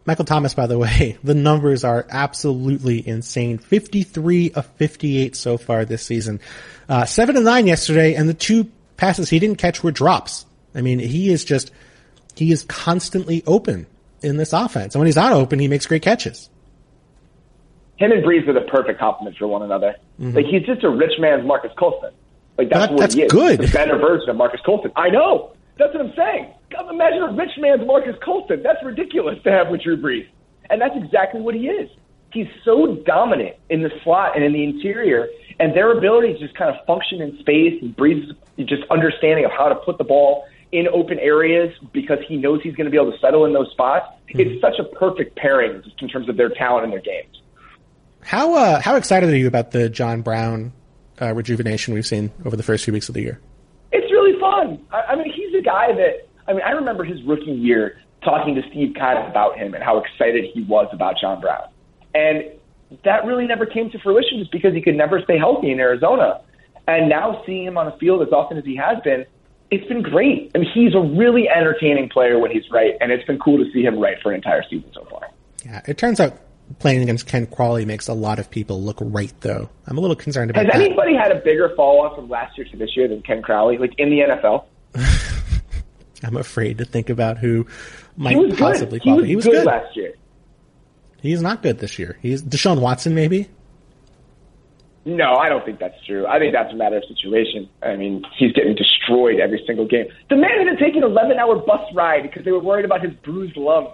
Michael Thomas, by the way, the numbers are absolutely insane. 53 of 58 so far this season. 7 of 9 yesterday, and the 2 passes he didn't catch were drops. I mean, he is constantly open in this offense. And when he's not open, he makes great catches. Him and Brees are the perfect complement for one another. Mm-hmm. Like, he's just a rich man's Marcus Colston. Like, that's he is. Good. He's a better version of Marcus Colston. I know. That's what I'm saying. God, imagine a rich man's Marcus Colston. That's ridiculous to have with Drew Brees. And that's exactly what he is. He's so dominant in the slot and in the interior, and their ability to just kind of function in space, and Brees' just understanding of how to put the ball in open areas because he knows he's going to be able to settle in those spots. Mm-hmm. It's such a perfect pairing just in terms of their talent and their games. How excited are you about the John Brown rejuvenation we've seen over the first few weeks of the year? It's really fun. I mean, he's a guy that, I remember his rookie year talking to Steve Kine about him and how excited he was about John Brown. And that really never came to fruition just because he could never stay healthy in Arizona. And now seeing him on the field as often as he has been, it's been great. I mean, he's a really entertaining player when he's right, and it's been cool to see him right for an entire season so far. Yeah, it turns out playing against Ken Crawley makes a lot of people look right, though. I'm a little concerned about that. Has anybody had a bigger fall-off from last year to this year than Ken Crawley, like in the NFL? I'm afraid to think about who might possibly qualify. He was good last year. He's not good this year. He's Deshaun Watson, maybe? No, I don't think that's true. I think that's a matter of situation. I mean, he's getting destroyed every single game. The man had to take an 11-hour bus ride because they were worried about his bruised lung.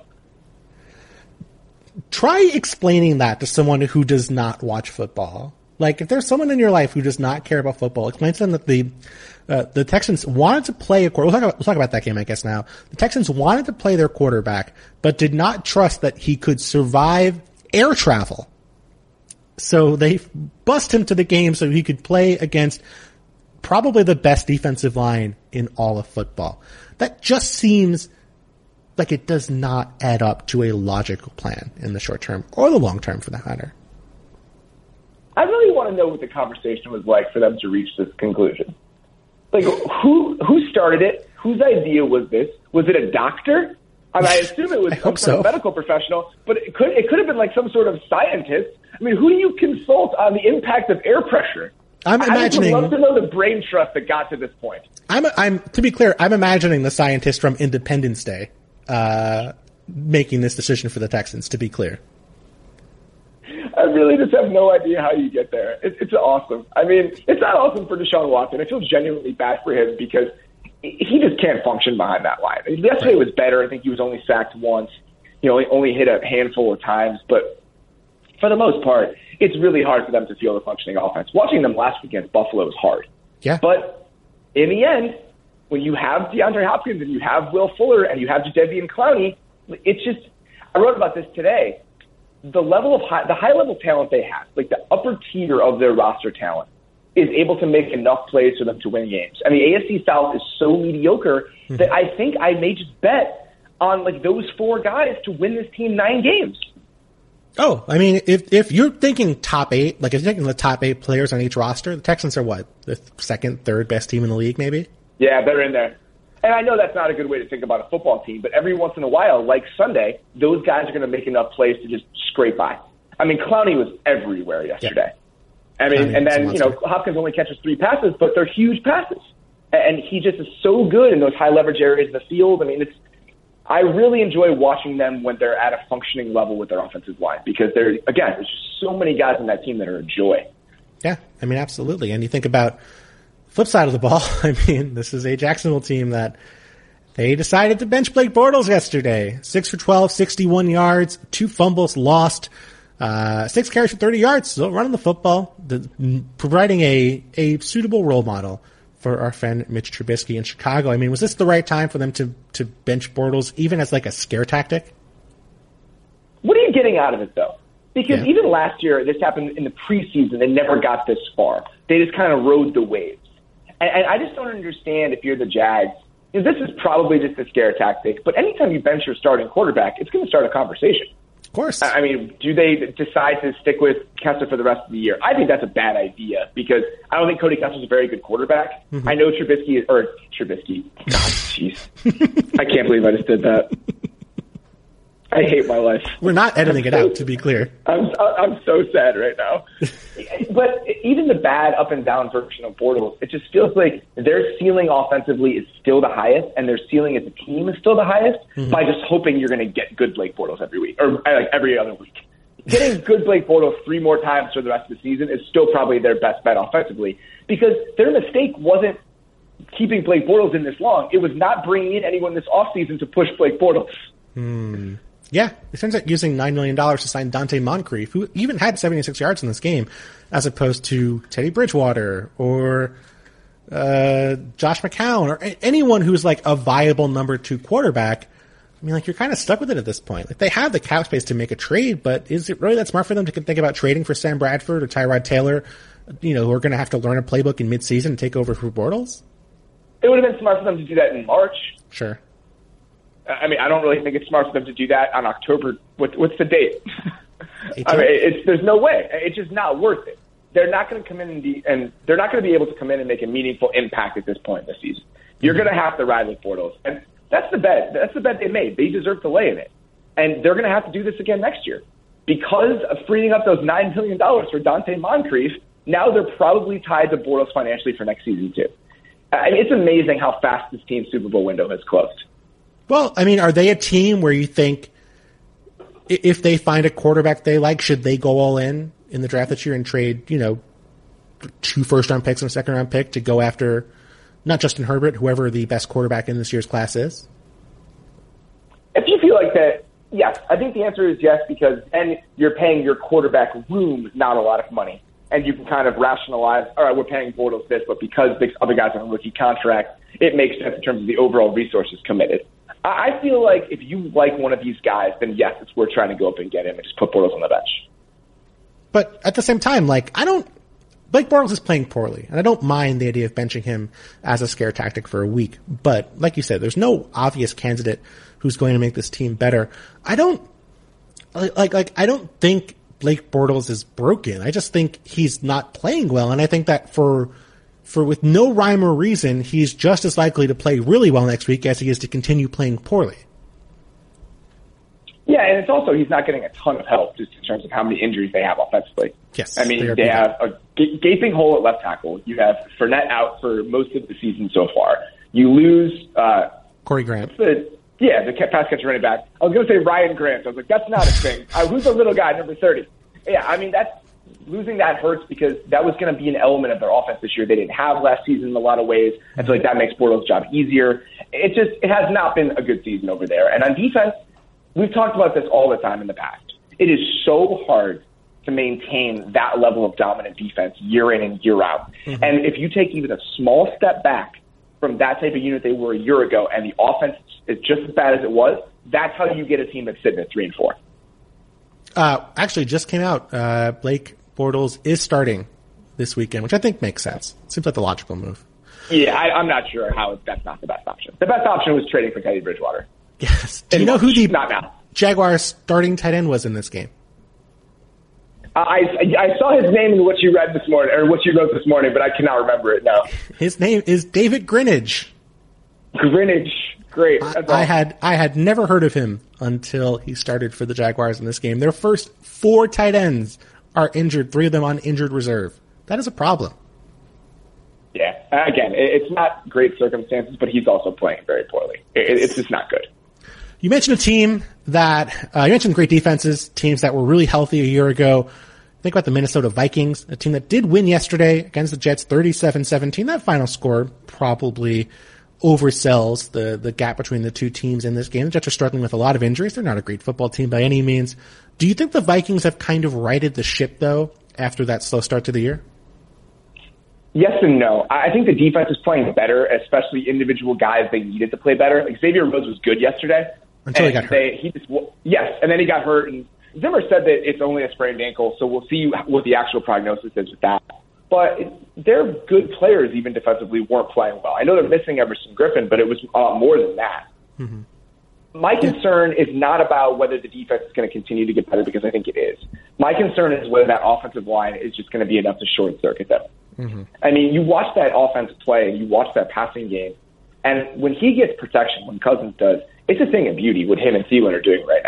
Try explaining that to someone who does not watch football. Like, if there's someone in your life who does not care about football, explain to them that the Texans wanted to play a quarterback. We'll talk about that game, I guess, now. The Texans wanted to play their quarterback, but did not trust that he could survive air travel. So they bussed him to the game so he could play against probably the best defensive line in all of football. That just seems like it does not add up to a logical plan in the short term or the long term for that matter. I really want to know what the conversation was like for them to reach this conclusion. Like, who started it? Whose idea was this? Was it a doctor? I mean, I assume it was some sort of medical professional, but it could have been like some sort of scientist. I mean, who do you consult on the impact of air pressure? I would love to know the brain trust that got to this point. To be clear, I'm imagining the scientist from Independence Day making this decision for the Texans, to be clear. I really just have no idea how you get there. It's awesome. I mean, it's not awesome for Deshaun Watson. I feel genuinely bad for him because he just can't function behind that line. Yesterday was better. I think he was only sacked once. He only hit a handful of times. But for the most part, it's really hard for them to field a functioning offense. Watching them last week against Buffalo was hard. Yeah. But in the end, when you have DeAndre Hopkins and you have Will Fuller and you have Jadeveon Clowney, it's just – I wrote about this today. The high level talent they have, like the upper tier of their roster talent, is able to make enough plays for them to win games. And the AFC South is so mediocre that I think I may just bet on like those 4 guys to win this team 9 games. Oh, I mean, if you're thinking top 8, like if you're thinking the top 8 players on each roster, the Texans are what? The second, third best team in the league, maybe? Yeah, they're in there. And I know that's not a good way to think about a football team, but every once in a while, like Sunday, those guys are going to make enough plays to just scrape by. I mean, Clowney was everywhere yesterday. Yeah. I mean, and then, Hopkins only catches 3 passes, but they're huge passes. And he just is so good in those high leverage areas of the field. I mean, I really enjoy watching them when they're at a functioning level with their offensive line because there's just so many guys on that team that are a joy. Yeah, I mean, absolutely. And you think about flip side of the ball, I mean, this is a Jacksonville team that they decided to bench Blake Bortles yesterday. 6 for 12, 61 yards, 2 fumbles lost, 6 carries for 30 yards, still running the football, providing a suitable role model for our friend Mitch Trubisky in Chicago. I mean, was this the right time for them to bench Bortles, even as like a scare tactic? What are you getting out of it, though? Because even last year, this happened in the preseason. They never got this far. They just kind of rode the waves. And I just don't understand if you're the Jags. This is probably just a scare tactic, but anytime you bench your starting quarterback, it's going to start a conversation. Of course. I mean, do they decide to stick with Kessler for the rest of the year? I think that's a bad idea because I don't think Cody Kessler's a very good quarterback. Mm-hmm. I know Trubisky. God, jeez. I can't believe I just did that. I hate my life. We're not editing it out, to be clear. I'm so sad right now. But even the bad up and down version of Bortles, it just feels like their ceiling offensively is still the highest, and their ceiling as a team is still the highest by just hoping you're going to get good Blake Bortles every week or like every other week. Getting good Blake Bortles 3 more times for the rest of the season is still probably their best bet offensively, because their mistake wasn't keeping Blake Bortles in this long. It was not bringing in anyone this offseason to push Blake Bortles. Yeah, it turns out using $9 million to sign Dante Moncrief, who even had 76 yards in this game, as opposed to Teddy Bridgewater or Josh McCown or anyone who's like a viable number 2 quarterback. I mean, like, you're kind of stuck with it at this point. Like, they have the cap space to make a trade, but is it really that smart for them to think about trading for Sam Bradford or Tyrod Taylor, you know, who are going to have to learn a playbook in midseason and take over for Bortles? It would have been smart for them to do that in March. Sure. I mean, I don't really think it's smart for them to do that on October. What's the date? I mean, there's no way. It's just not worth it. They're not going to come in and they're not going to be able to come in and make a meaningful impact at this point in the season. You're going to have to ride with Bortles, and that's the bet. That's the bet they made. They deserve to lay in it, and they're going to have to do this again next year because of freeing up those $9 million for Dante Moncrief. Now they're probably tied to Bortles financially for next season too. I mean, it's amazing how fast this team's Super Bowl window has closed. Well, I mean, are they a team where you think if they find a quarterback they like, should they go all in the draft this year and trade, you know, 2 first-round picks and a second-round pick to go after not Justin Herbert, whoever the best quarterback in this year's class is? If you feel like that, yes. I think the answer is yes, because then you're paying your quarterback room not a lot of money. And you can kind of rationalize, all right, we're paying Bortles this, but because the other guys are on rookie contracts, it makes sense in terms of the overall resources committed. I feel like if you like one of these guys, then yes, it's worth trying to go up and get him and just put Bortles on the bench. But at the same time, like, Blake Bortles is playing poorly, and I don't mind the idea of benching him as a scare tactic for a week. But like you said, there's no obvious candidate who's going to make this team better. I don't think Blake Bortles is broken. I just think he's not playing well, and I think that for with no rhyme or reason, he's just as likely to play really well next week as he is to continue playing poorly. Yeah, and it's also he's not getting a ton of help just in terms of how many injuries they have offensively. Yes, I mean, they have a gaping hole at left tackle. You have Fournette out for most of the season so far. You lose Corey Grant. The pass catcher running back. I was going to say Ryan Grant. I was like, that's not a thing. Who's the little guy, number 30? Yeah, I mean, losing that hurts because that was going to be an element of their offense this year they didn't have last season in a lot of ways. I feel like that makes Bortles' job easier. It has not been a good season over there. And on defense, we've talked about this all the time in the past. It is so hard to maintain that level of dominant defense year in and year out. Mm-hmm. And if you take even a small step back from that type of unit they were a year ago and the offense is just as bad as it was, that's how you get a team that's sitting at 3-4. Actually, just came out. Blake Bortles is starting this weekend, which I think makes sense. Seems like the logical move. Yeah, I'm not sure how that's not the best option. The best option was trading for Teddy Bridgewater. Yes. Do you know who the Jaguars starting tight end was in this game? I saw his name in what you read this morning, or what you wrote this morning, but I cannot remember it now. His name is David Greenidge. Greenidge. Great. I had never heard of him until he started for the Jaguars in this game. Their first 4 tight ends are injured, 3 of them on injured reserve. That is a problem. Yeah. Again, it's not great circumstances, but he's also playing very poorly. It's just not good. You mentioned a team that you mentioned great defenses, teams that were really healthy a year ago. Think about the Minnesota Vikings, a team that did win yesterday against the Jets 37-17. That final score probably oversells the gap between the two teams in this game. The Jets are struggling with a lot of injuries. They're not a great football team by any means. Do you think the Vikings have kind of righted the ship, though, after that slow start to the year? Yes and no. I think the defense is playing better, especially individual guys they needed to play better. Like Xavier Rhodes was good yesterday. Until he got hurt. Yes, and then he got hurt. And Zimmer said that it's only a sprained ankle, so we'll see what the actual prognosis is with that. But their good players, even defensively, weren't playing well. I know they're missing Everson Griffin, but it was more than that. Mm-hmm. My concern is not about whether the defense is going to continue to get better, because I think it is. My concern is whether that offensive line is just going to be enough to short-circuit them. Mm-hmm. I mean, you watch that offense play, and you watch that passing game, and when he gets protection, when Cousins does, it's a thing of beauty what him and Thielen are doing right now.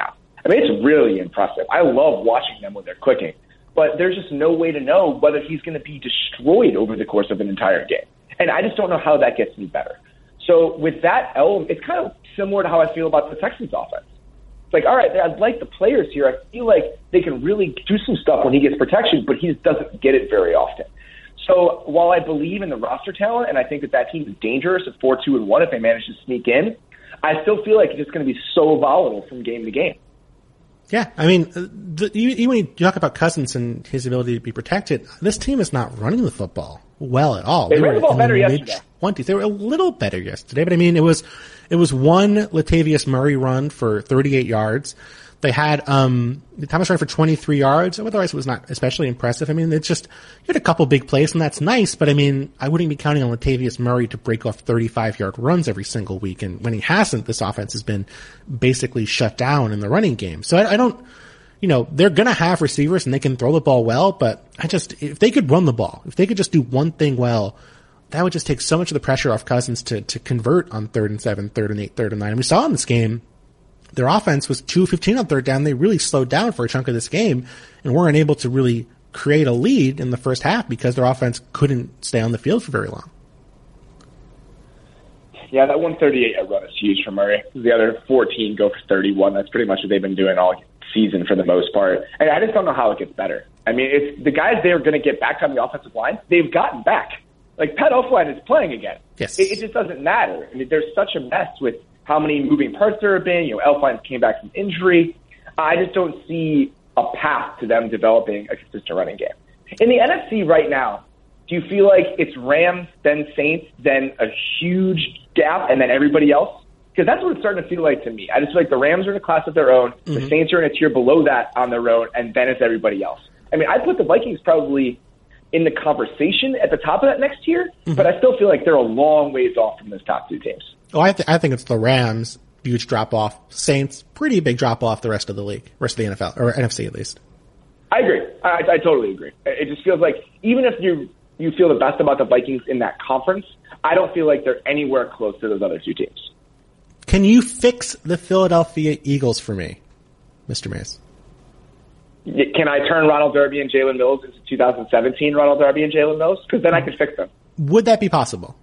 I mean, it's really impressive. I love watching them when they're clicking. But there's just no way to know whether he's going to be destroyed over the course of an entire game. And I just don't know how that gets any better. So with that element, it's kind of similar to how I feel about the Texans offense. It's like, all right, I like the players here. I feel like they can really do some stuff when he gets protection, but he just doesn't get it very often. So while I believe in the roster talent, and I think that team is dangerous at 4-2-1 if they manage to sneak in, I still feel like it's just going to be so volatile from game to game. Yeah, I mean, when you talk about Cousins and his ability to be protected, this team is not running the football well at all. They ran the ball better yesterday. Mid-20s. They were a little better yesterday, but I mean, it was one Latavius Murray run for 38 yards. They had Thomas ran for 23 yards. Otherwise, it was not especially impressive. I mean, it's just you had a couple big plays, and that's nice. But I mean, I wouldn't be counting on Latavius Murray to break off 35-yard runs every single week. And when he hasn't, this offense has been basically shut down in the running game. So I don't, they're going to have receivers and they can throw the ball well. But if they could run the ball, if they could just do one thing well, that would just take so much of the pressure off Cousins to convert on 3rd and 7, 3rd and 8, 3rd and 9. And we saw in this game, their offense was 2-15 on 3rd down. They really slowed down for a chunk of this game and weren't able to really create a lead in the first half because their offense couldn't stay on the field for very long. Yeah, that 138 run is huge for Murray. The other 14 go for 31. That's pretty much what they've been doing all season for the most part. And I just don't know how it gets better. I mean, if the guys they're going to get back on the offensive line, they've gotten back. Like, Pat Elflein is playing again. Yes. It just doesn't matter. I mean, there's such a mess with how many moving parts there have been. Elflein came back from injury. I just don't see a path to them developing a consistent running game. In the NFC right now, do you feel like it's Rams, then Saints, then a huge gap, and then everybody else? Because that's what it's starting to feel like to me. I just feel like the Rams are in a class of their own, the Saints are in a tier below that on their own, and then it's everybody else. I mean, I'd put the Vikings probably in the conversation at the top of that next tier, but I still feel like they're a long ways off from those top two teams. Oh, I think it's the Rams, huge drop-off. Saints, pretty big drop-off the rest of the league, rest of the NFL, or NFC at least. I agree. I totally agree. It just feels like even if you feel the best about the Vikings in that conference, I don't feel like they're anywhere close to those other two teams. Can you fix the Philadelphia Eagles for me, Mr. Mays? Can I turn Ronald Darby and Jalen Mills into 2017 Ronald Darby and Jalen Mills? Because then I could fix them. Would that be possible?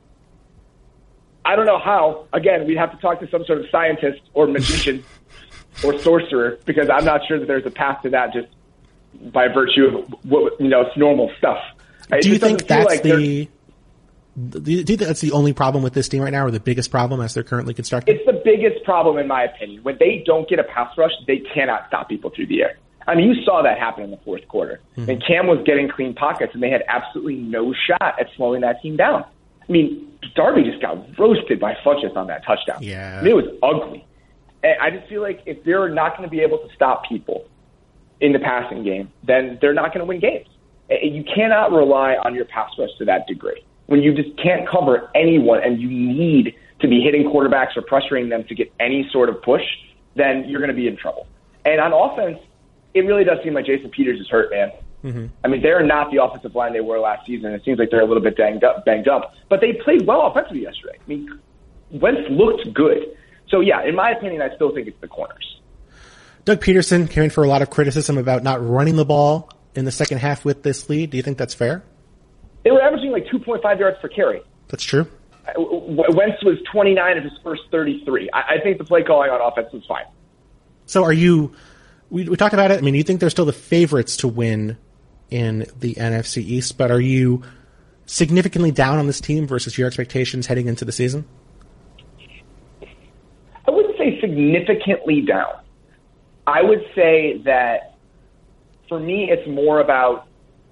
I don't know how. Again, we'd have to talk to some sort of scientist or magician or sorcerer because I'm not sure that there's a path to that just by virtue of it's normal stuff. Do you think that's do you think that's the only problem with this team right now, or the biggest problem as they're currently constructed? It's the biggest problem in my opinion. When they don't get a pass rush, they cannot stop people through the air. I mean, you saw that happen in the fourth quarter. And Cam was getting clean pockets, and they had absolutely no shot at slowing that team down. I mean, Darby just got roasted by Funchess on that touchdown. Yeah. I mean, it was ugly. And I just feel like if they're not going to be able to stop people in the passing game, then they're not going to win games. You cannot rely on your pass rush to that degree. When you just can't cover anyone and you need to be hitting quarterbacks or pressuring them to get any sort of push, then you're going to be in trouble. And on offense, it really does seem like Jason Peters is hurt, man. I mean, they're not the offensive line they were last season. It seems like they're a little bit banged up. But they played well offensively yesterday. I mean, Wentz looked good. So, yeah, in my opinion, I still think it's the corners. Doug Peterson came in for a lot of criticism about not running the ball in the second half with this lead. Do you think that's fair? They were averaging like 2.5 yards per carry. That's true. Wentz was 29 of his first 33. I think the play calling on offense was fine. So are you – we talked about it. I mean, you think they're still the favorites to win in the NFC East, but are you significantly down on this team versus your expectations heading into the season? I wouldn't say significantly down. I would say that for me it's more about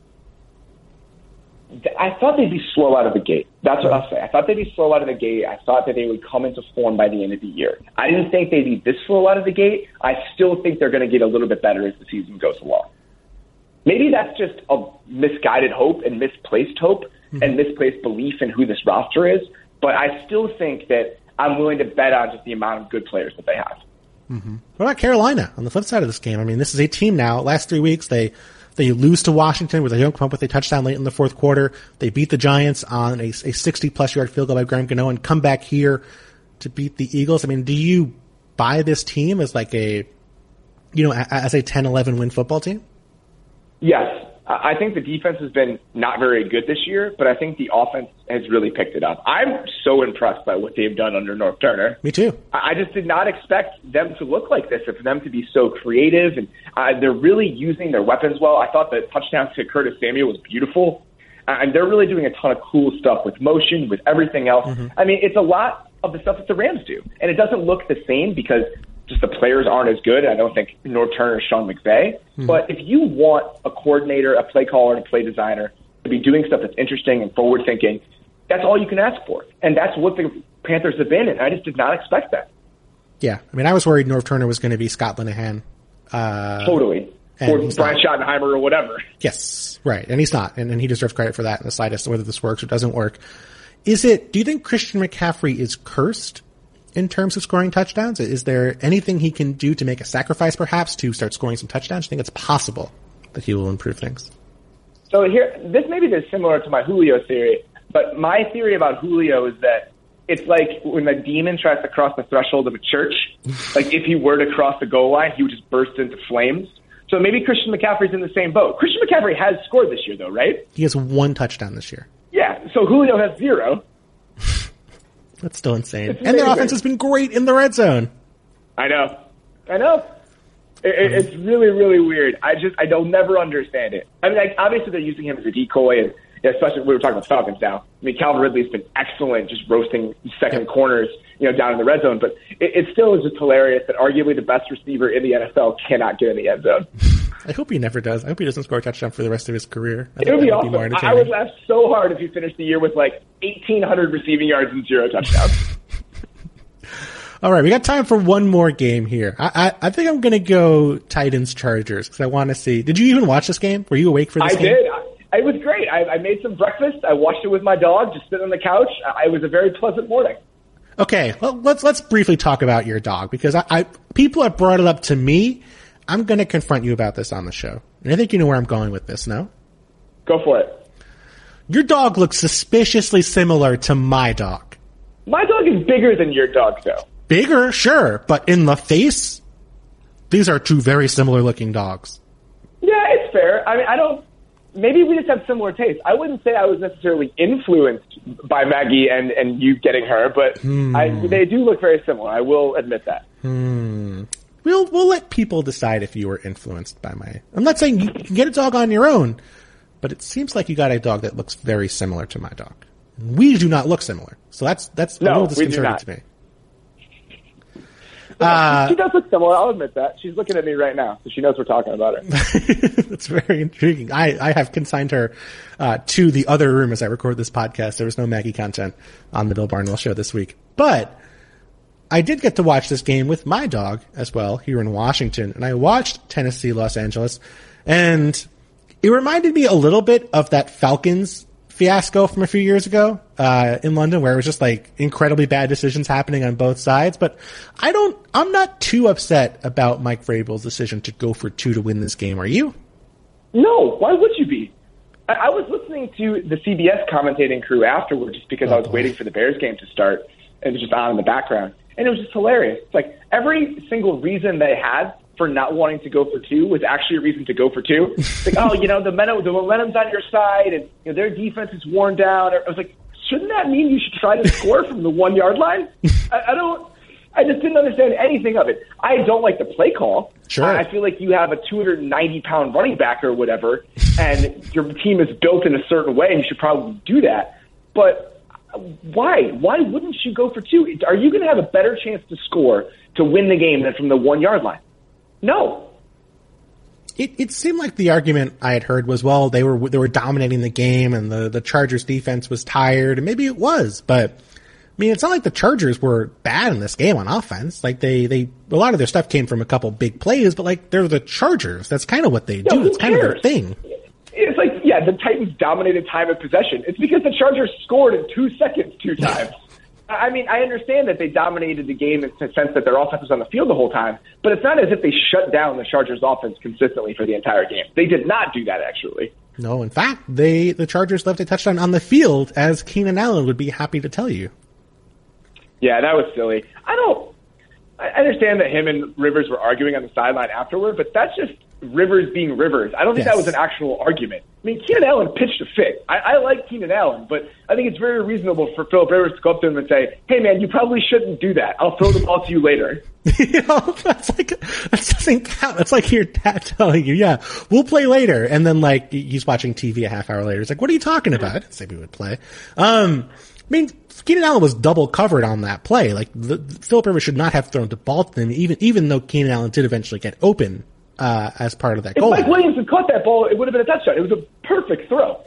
I thought they'd be slow out of the gate. That's what I'll say. I thought they'd be slow out of the gate. I thought that they would come into form by the end of the year. I didn't think they'd be this slow out of the gate. I still think they're going to get a little bit better as the season goes along. Maybe that's just a misguided hope and misplaced hope and misplaced belief in who this roster is. But I still think that I'm willing to bet on just the amount of good players that they have. What about Carolina on the flip side of this game? I mean, this is a team now. Last 3 weeks, they lose to Washington where they don't come up with a touchdown late in the fourth quarter. They beat the Giants on a 60-plus yard field goal by Graham Gano and come back here to beat the Eagles. I mean, do you buy this team as like a as a 10-11 win football team? Yes. I think the defense has been not very good this year, but I think the offense has really picked it up. I'm so impressed by what they've done under North Turner. Me too. I just did not expect them to look like this, and for them to be so creative, and they're really using their weapons well. I thought the touchdown to Curtis Samuel was beautiful, and they're really doing a ton of cool stuff with motion, with everything else. Mm-hmm. I mean, it's a lot of the stuff that the Rams do, and it doesn't look the same because just the players aren't as good. I don't think North Turner is Sean McVay. Mm-hmm. But if you want a coordinator, a play caller, and a play designer to be doing stuff that's interesting and forward-thinking, that's all you can ask for. And that's what the Panthers have been, and I just did not expect that. Yeah. I mean, I was worried North Turner was going to be Scott Linehan. Totally. Or Brian Schottenheimer or whatever. Yes. Right. And he's not. And he deserves credit for that in the slightest, whether this works or doesn't work. Do you think Christian McCaffrey is cursed in terms of scoring touchdowns? Is there anything he can do to make a sacrifice, perhaps, to start scoring some touchdowns? I think it's possible that he will improve things. So this maybe is similar to my Julio theory, but my theory about Julio is that it's like when a demon tries to cross the threshold of a church. Like if he were to cross the goal line, he would just burst into flames. So maybe Christian McCaffrey's in the same boat. Christian McCaffrey has scored this year, though, right? He has 1 touchdown this year. Yeah, so Julio has 0. That's still insane. And their offense has been great in the red zone. I know. It's really, really weird. I'll never understand it. I mean, obviously they're using him as a decoy, and especially we were talking about Falcons now. I mean, Calvin Ridley's been excellent just roasting second corners, down in the red zone. But it still is just hilarious that arguably the best receiver in the NFL cannot get in the end zone. I hope he never does. I hope he doesn't score a touchdown for the rest of his career. It would be awesome. I would laugh so hard if he finished the year with 1,800 receiving yards and 0 touchdowns. All right, we got time for one more game here. I think I'm going to go Titans-Chargers because I want to see. Did you even watch this game? Were you awake for this game? I did. It was great. I made some breakfast. I watched it with my dog, just sitting on the couch. It was a very pleasant morning. Okay, well, let's briefly talk about your dog because people have brought it up to me. I'm going to confront you about this on the show. And I think you know where I'm going with this, no? Go for it. Your dog looks suspiciously similar to my dog. My dog is bigger than your dog, though. Bigger, sure, but in the face, these are 2 very similar looking dogs. Yeah, it's fair. I mean, maybe we just have similar tastes. I wouldn't say I was necessarily influenced by Maggie and you getting her, but they do look very similar. I will admit that. We'll let people decide if you were influenced by my... I'm not saying you can get a dog on your own, but it seems like you got a dog that looks very similar to my dog. We do not look similar, so that's a little disconcerting to me. She does look similar, I'll admit that. She's looking at me right now, so she knows we're talking about her. That's very intriguing. I have consigned her to the other room as I record this podcast. There was no Maggie content on the Bill Barnwell show this week. But I did get to watch this game with my dog as well here in Washington, and I watched Tennessee, Los Angeles, and it reminded me a little bit of that Falcons fiasco from a few years ago in London, where it was just incredibly bad decisions happening on both sides. But I'm not too upset about Mike Vrabel's decision to go for 2 to win this game. Are you? No. Why would you be? I was listening to the CBS commentating crew afterward just because I was waiting for the Bears game to start. It was just on in the background. And it was just hilarious. It's every single reason they had for not wanting to go for 2 was actually a reason to go for 2. It's the momentum's on your side, and their defense is worn down. I was like, shouldn't that mean you should try to score from the 1 yard line? I just didn't understand anything of it. I don't like the play call. Sure. I feel like you have a 290-pound running back or whatever, and your team is built in a certain way, and you should probably do that. But why? Why wouldn't you go for 2? Are you going to have a better chance to score to win the game than from the 1 yard line? No. It seemed like the argument I had heard was, well, they were dominating the game and the Chargers defense was tired, and maybe it was, but I mean, it's not like the Chargers were bad in this game on offense. A lot of their stuff came from a couple big plays, but they're the Chargers. That's kind of what they do. It's kind of their thing. It's the Titans dominated time of possession. It's because the Chargers scored in 2 seconds 2 times. I mean, I understand that they dominated the game in the sense that their offense was on the field the whole time, but it's not as if they shut down the Chargers' offense consistently for the entire game. They did not do that, actually. No, in fact, the Chargers left a touchdown on the field, as Keenan Allen would be happy to tell you. Yeah, that was silly. I understand that him and Rivers were arguing on the sideline afterward, but that's just Rivers being Rivers. I don't think that was an actual argument. I mean, Keenan Allen pitched a fit. I like Keenan Allen, but I think it's very reasonable for Philip Rivers to go up to him and say, hey, man, you probably shouldn't do that. I'll throw the ball to you later. That doesn't count. That's like your dad telling you, yeah, we'll play later. And then, like, he's watching TV a half hour later. It's like, what are you talking about? I didn't say we would play. I mean, Keenan Allen was double covered on that play. Like, Philip Rivers should not have thrown the ball to him, even though Keenan Allen did eventually get open as part of that goal. If Mike Williams had caught that ball, it would have been a touchdown. It was a perfect throw.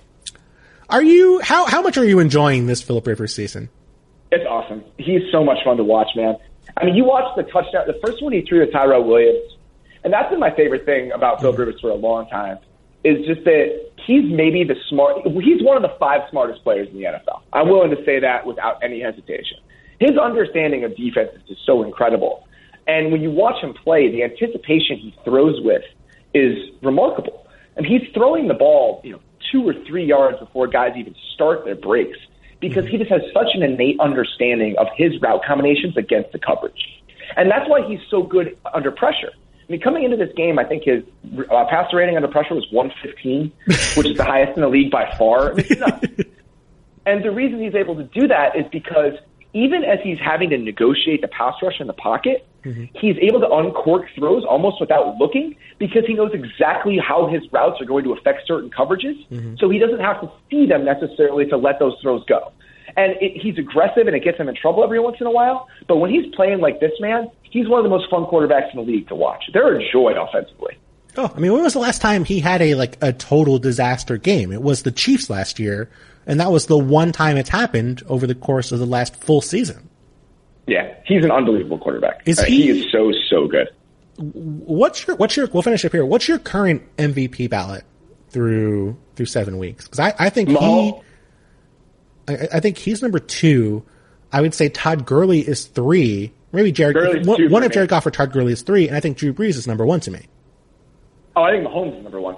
How much are you enjoying this Philip Rivers season? It's awesome. He's so much fun to watch, man. I mean, you watch the touchdown, the first one he threw to Tyrell Williams, and that's been my favorite thing about Philip Rivers for a long time, is just that he's maybe he's one of the 5 smartest players in the NFL. I'm willing to say that without any hesitation. His understanding of defense is just so incredible. And when you watch him play, the anticipation he throws with is remarkable. And he's throwing the ball, 2 or 3 yards before guys even start their breaks, because he just has such an innate understanding of his route combinations against the coverage. And that's why he's so good under pressure. I mean, coming into this game, I think his passer rating under pressure was 115, which is the highest in the league by far. I mean, it's nuts. And the reason he's able to do that is because even as he's having to negotiate the pass rush in the pocket, he's able to uncork throws almost without looking, because he knows exactly how his routes are going to affect certain coverages. So he doesn't have to see them necessarily to let those throws go. And he's aggressive, and it gets him in trouble every once in a while. But when he's playing like this, man, he's one of the most fun quarterbacks in the league to watch. They're a joy offensively. Oh, I mean, when was the last time he had a total disaster game? It was the Chiefs last year, and that was the one time it's happened over the course of the last full season. Yeah, he's an unbelievable quarterback. He is so good. We'll finish up here. What's your current MVP ballot through 7 weeks? Because I think I think he's number 2. I would say Todd Gurley is 3. Maybe one of Jared Goff or Todd Gurley is 3, and I think Drew Brees is number 1 to me. Oh, I think Mahomes is number 1.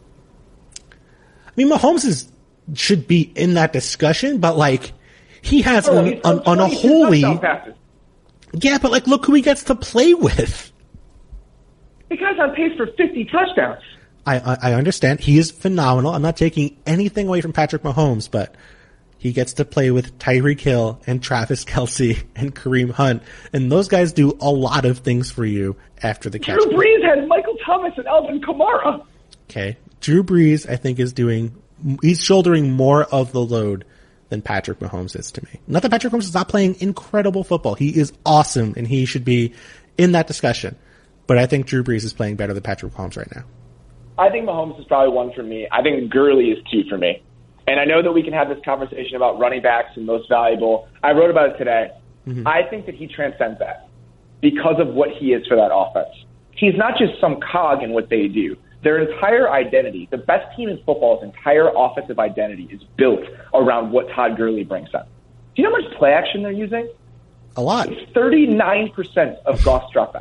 I mean, Mahomes should be in that discussion, but like he has unholy. Yeah, but like, look who he gets to play with. The guy's on pace for 50 touchdowns. I understand. He is phenomenal. I'm not taking anything away from Patrick Mahomes, but he gets to play with Tyreek Hill and Travis Kelce and Kareem Hunt, and those guys do a lot of things for you after the catch. Drew Brees has Michael Thomas and Alvin Kamara. Okay. Drew Brees, I think, he's shouldering more of the load than Patrick Mahomes is to me. Not that Patrick Mahomes is not playing incredible football. He is awesome, and he should be in that discussion. But I think Drew Brees is playing better than Patrick Mahomes right now. I think Mahomes is probably 1 for me. I think Gurley is 2 for me. And I know that we can have this conversation about running backs and most valuable. I wrote about it today. I think that he transcends that because of what he is for that offense. He's not just some cog in what they do. Their entire identity, the best team in football's entire offensive identity, is built around what Todd Gurley brings them. Do you know how much play action they're using? A lot. It's 39% of Goff's dropbacks.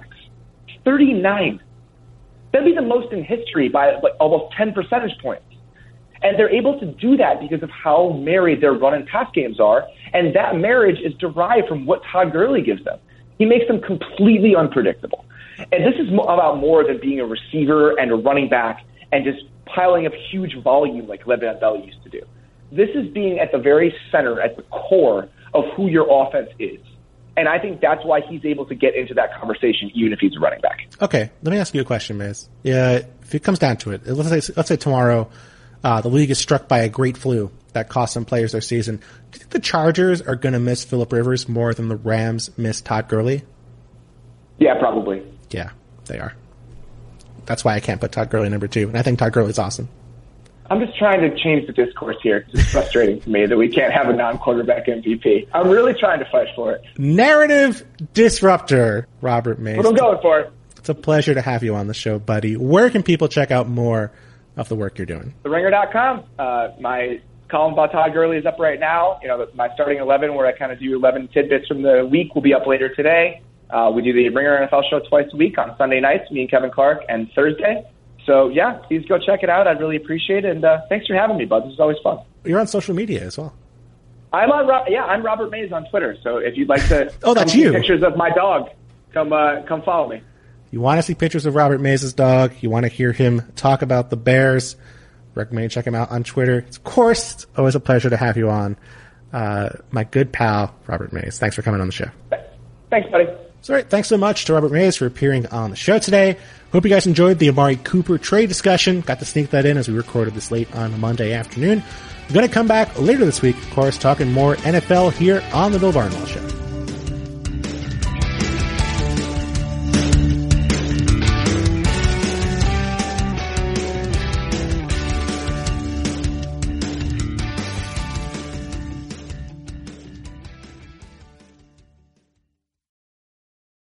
39. That'd be the most in history by like almost 10 percentage points. And they're able to do that because of how married their run and pass games are. And that marriage is derived from what Todd Gurley gives them. He makes them completely unpredictable. And this is about more than being a receiver and a running back and just piling up huge volume like Le'Veon Bell used to do. This is being at the very center, at the core of who your offense is. And I think that's why he's able to get into that conversation, even if he's a running back. Okay, let me ask you a question, Miz. Yeah, if it comes down to it, let's say tomorrow the league is struck by a great flu that cost some players their season. Do you think the Chargers are going to miss Phillip Rivers more than the Rams miss Todd Gurley? Yeah, probably. Yeah, they are. That's why I can't put Todd Gurley number 2, and I think Todd Gurley's awesome. I'm just trying to change the discourse here. It's frustrating to me that we can't have a non-quarterback MVP. I'm really trying to fight for it. Narrative disruptor, Robert Mays. What I'm going for. It's a pleasure to have you on the show, buddy. Where can people check out more of the work you're doing? TheRinger.com. My column about Todd Gurley is up right now. You know, my starting 11, where I kind of do 11 tidbits from the week, will be up later today. We do the Ringer NFL show twice a week on Sunday nights, me and Kevin Clark, and Thursday. So, yeah, please go check it out. I'd really appreciate it. And thanks for having me, bud. This is always fun. You're on social media as well. I'm Robert Mays on Twitter. So if you'd like to see pictures of my dog, come follow me. You want to see pictures of Robert Mays' dog. You want to hear him talk about the Bears. Recommend you check him out on Twitter. Of course, it's always a pleasure to have you on. My good pal, Robert Mays. Thanks for coming on the show. Thanks, buddy. So, all right, thanks so much to Robert Mays for appearing on the show today. Hope you guys enjoyed the Amari Cooper trade discussion. Got to sneak that in as we recorded this late on a Monday afternoon. I'm going to come back later this week, of course, talking more NFL here on the Bill Barnwell Show.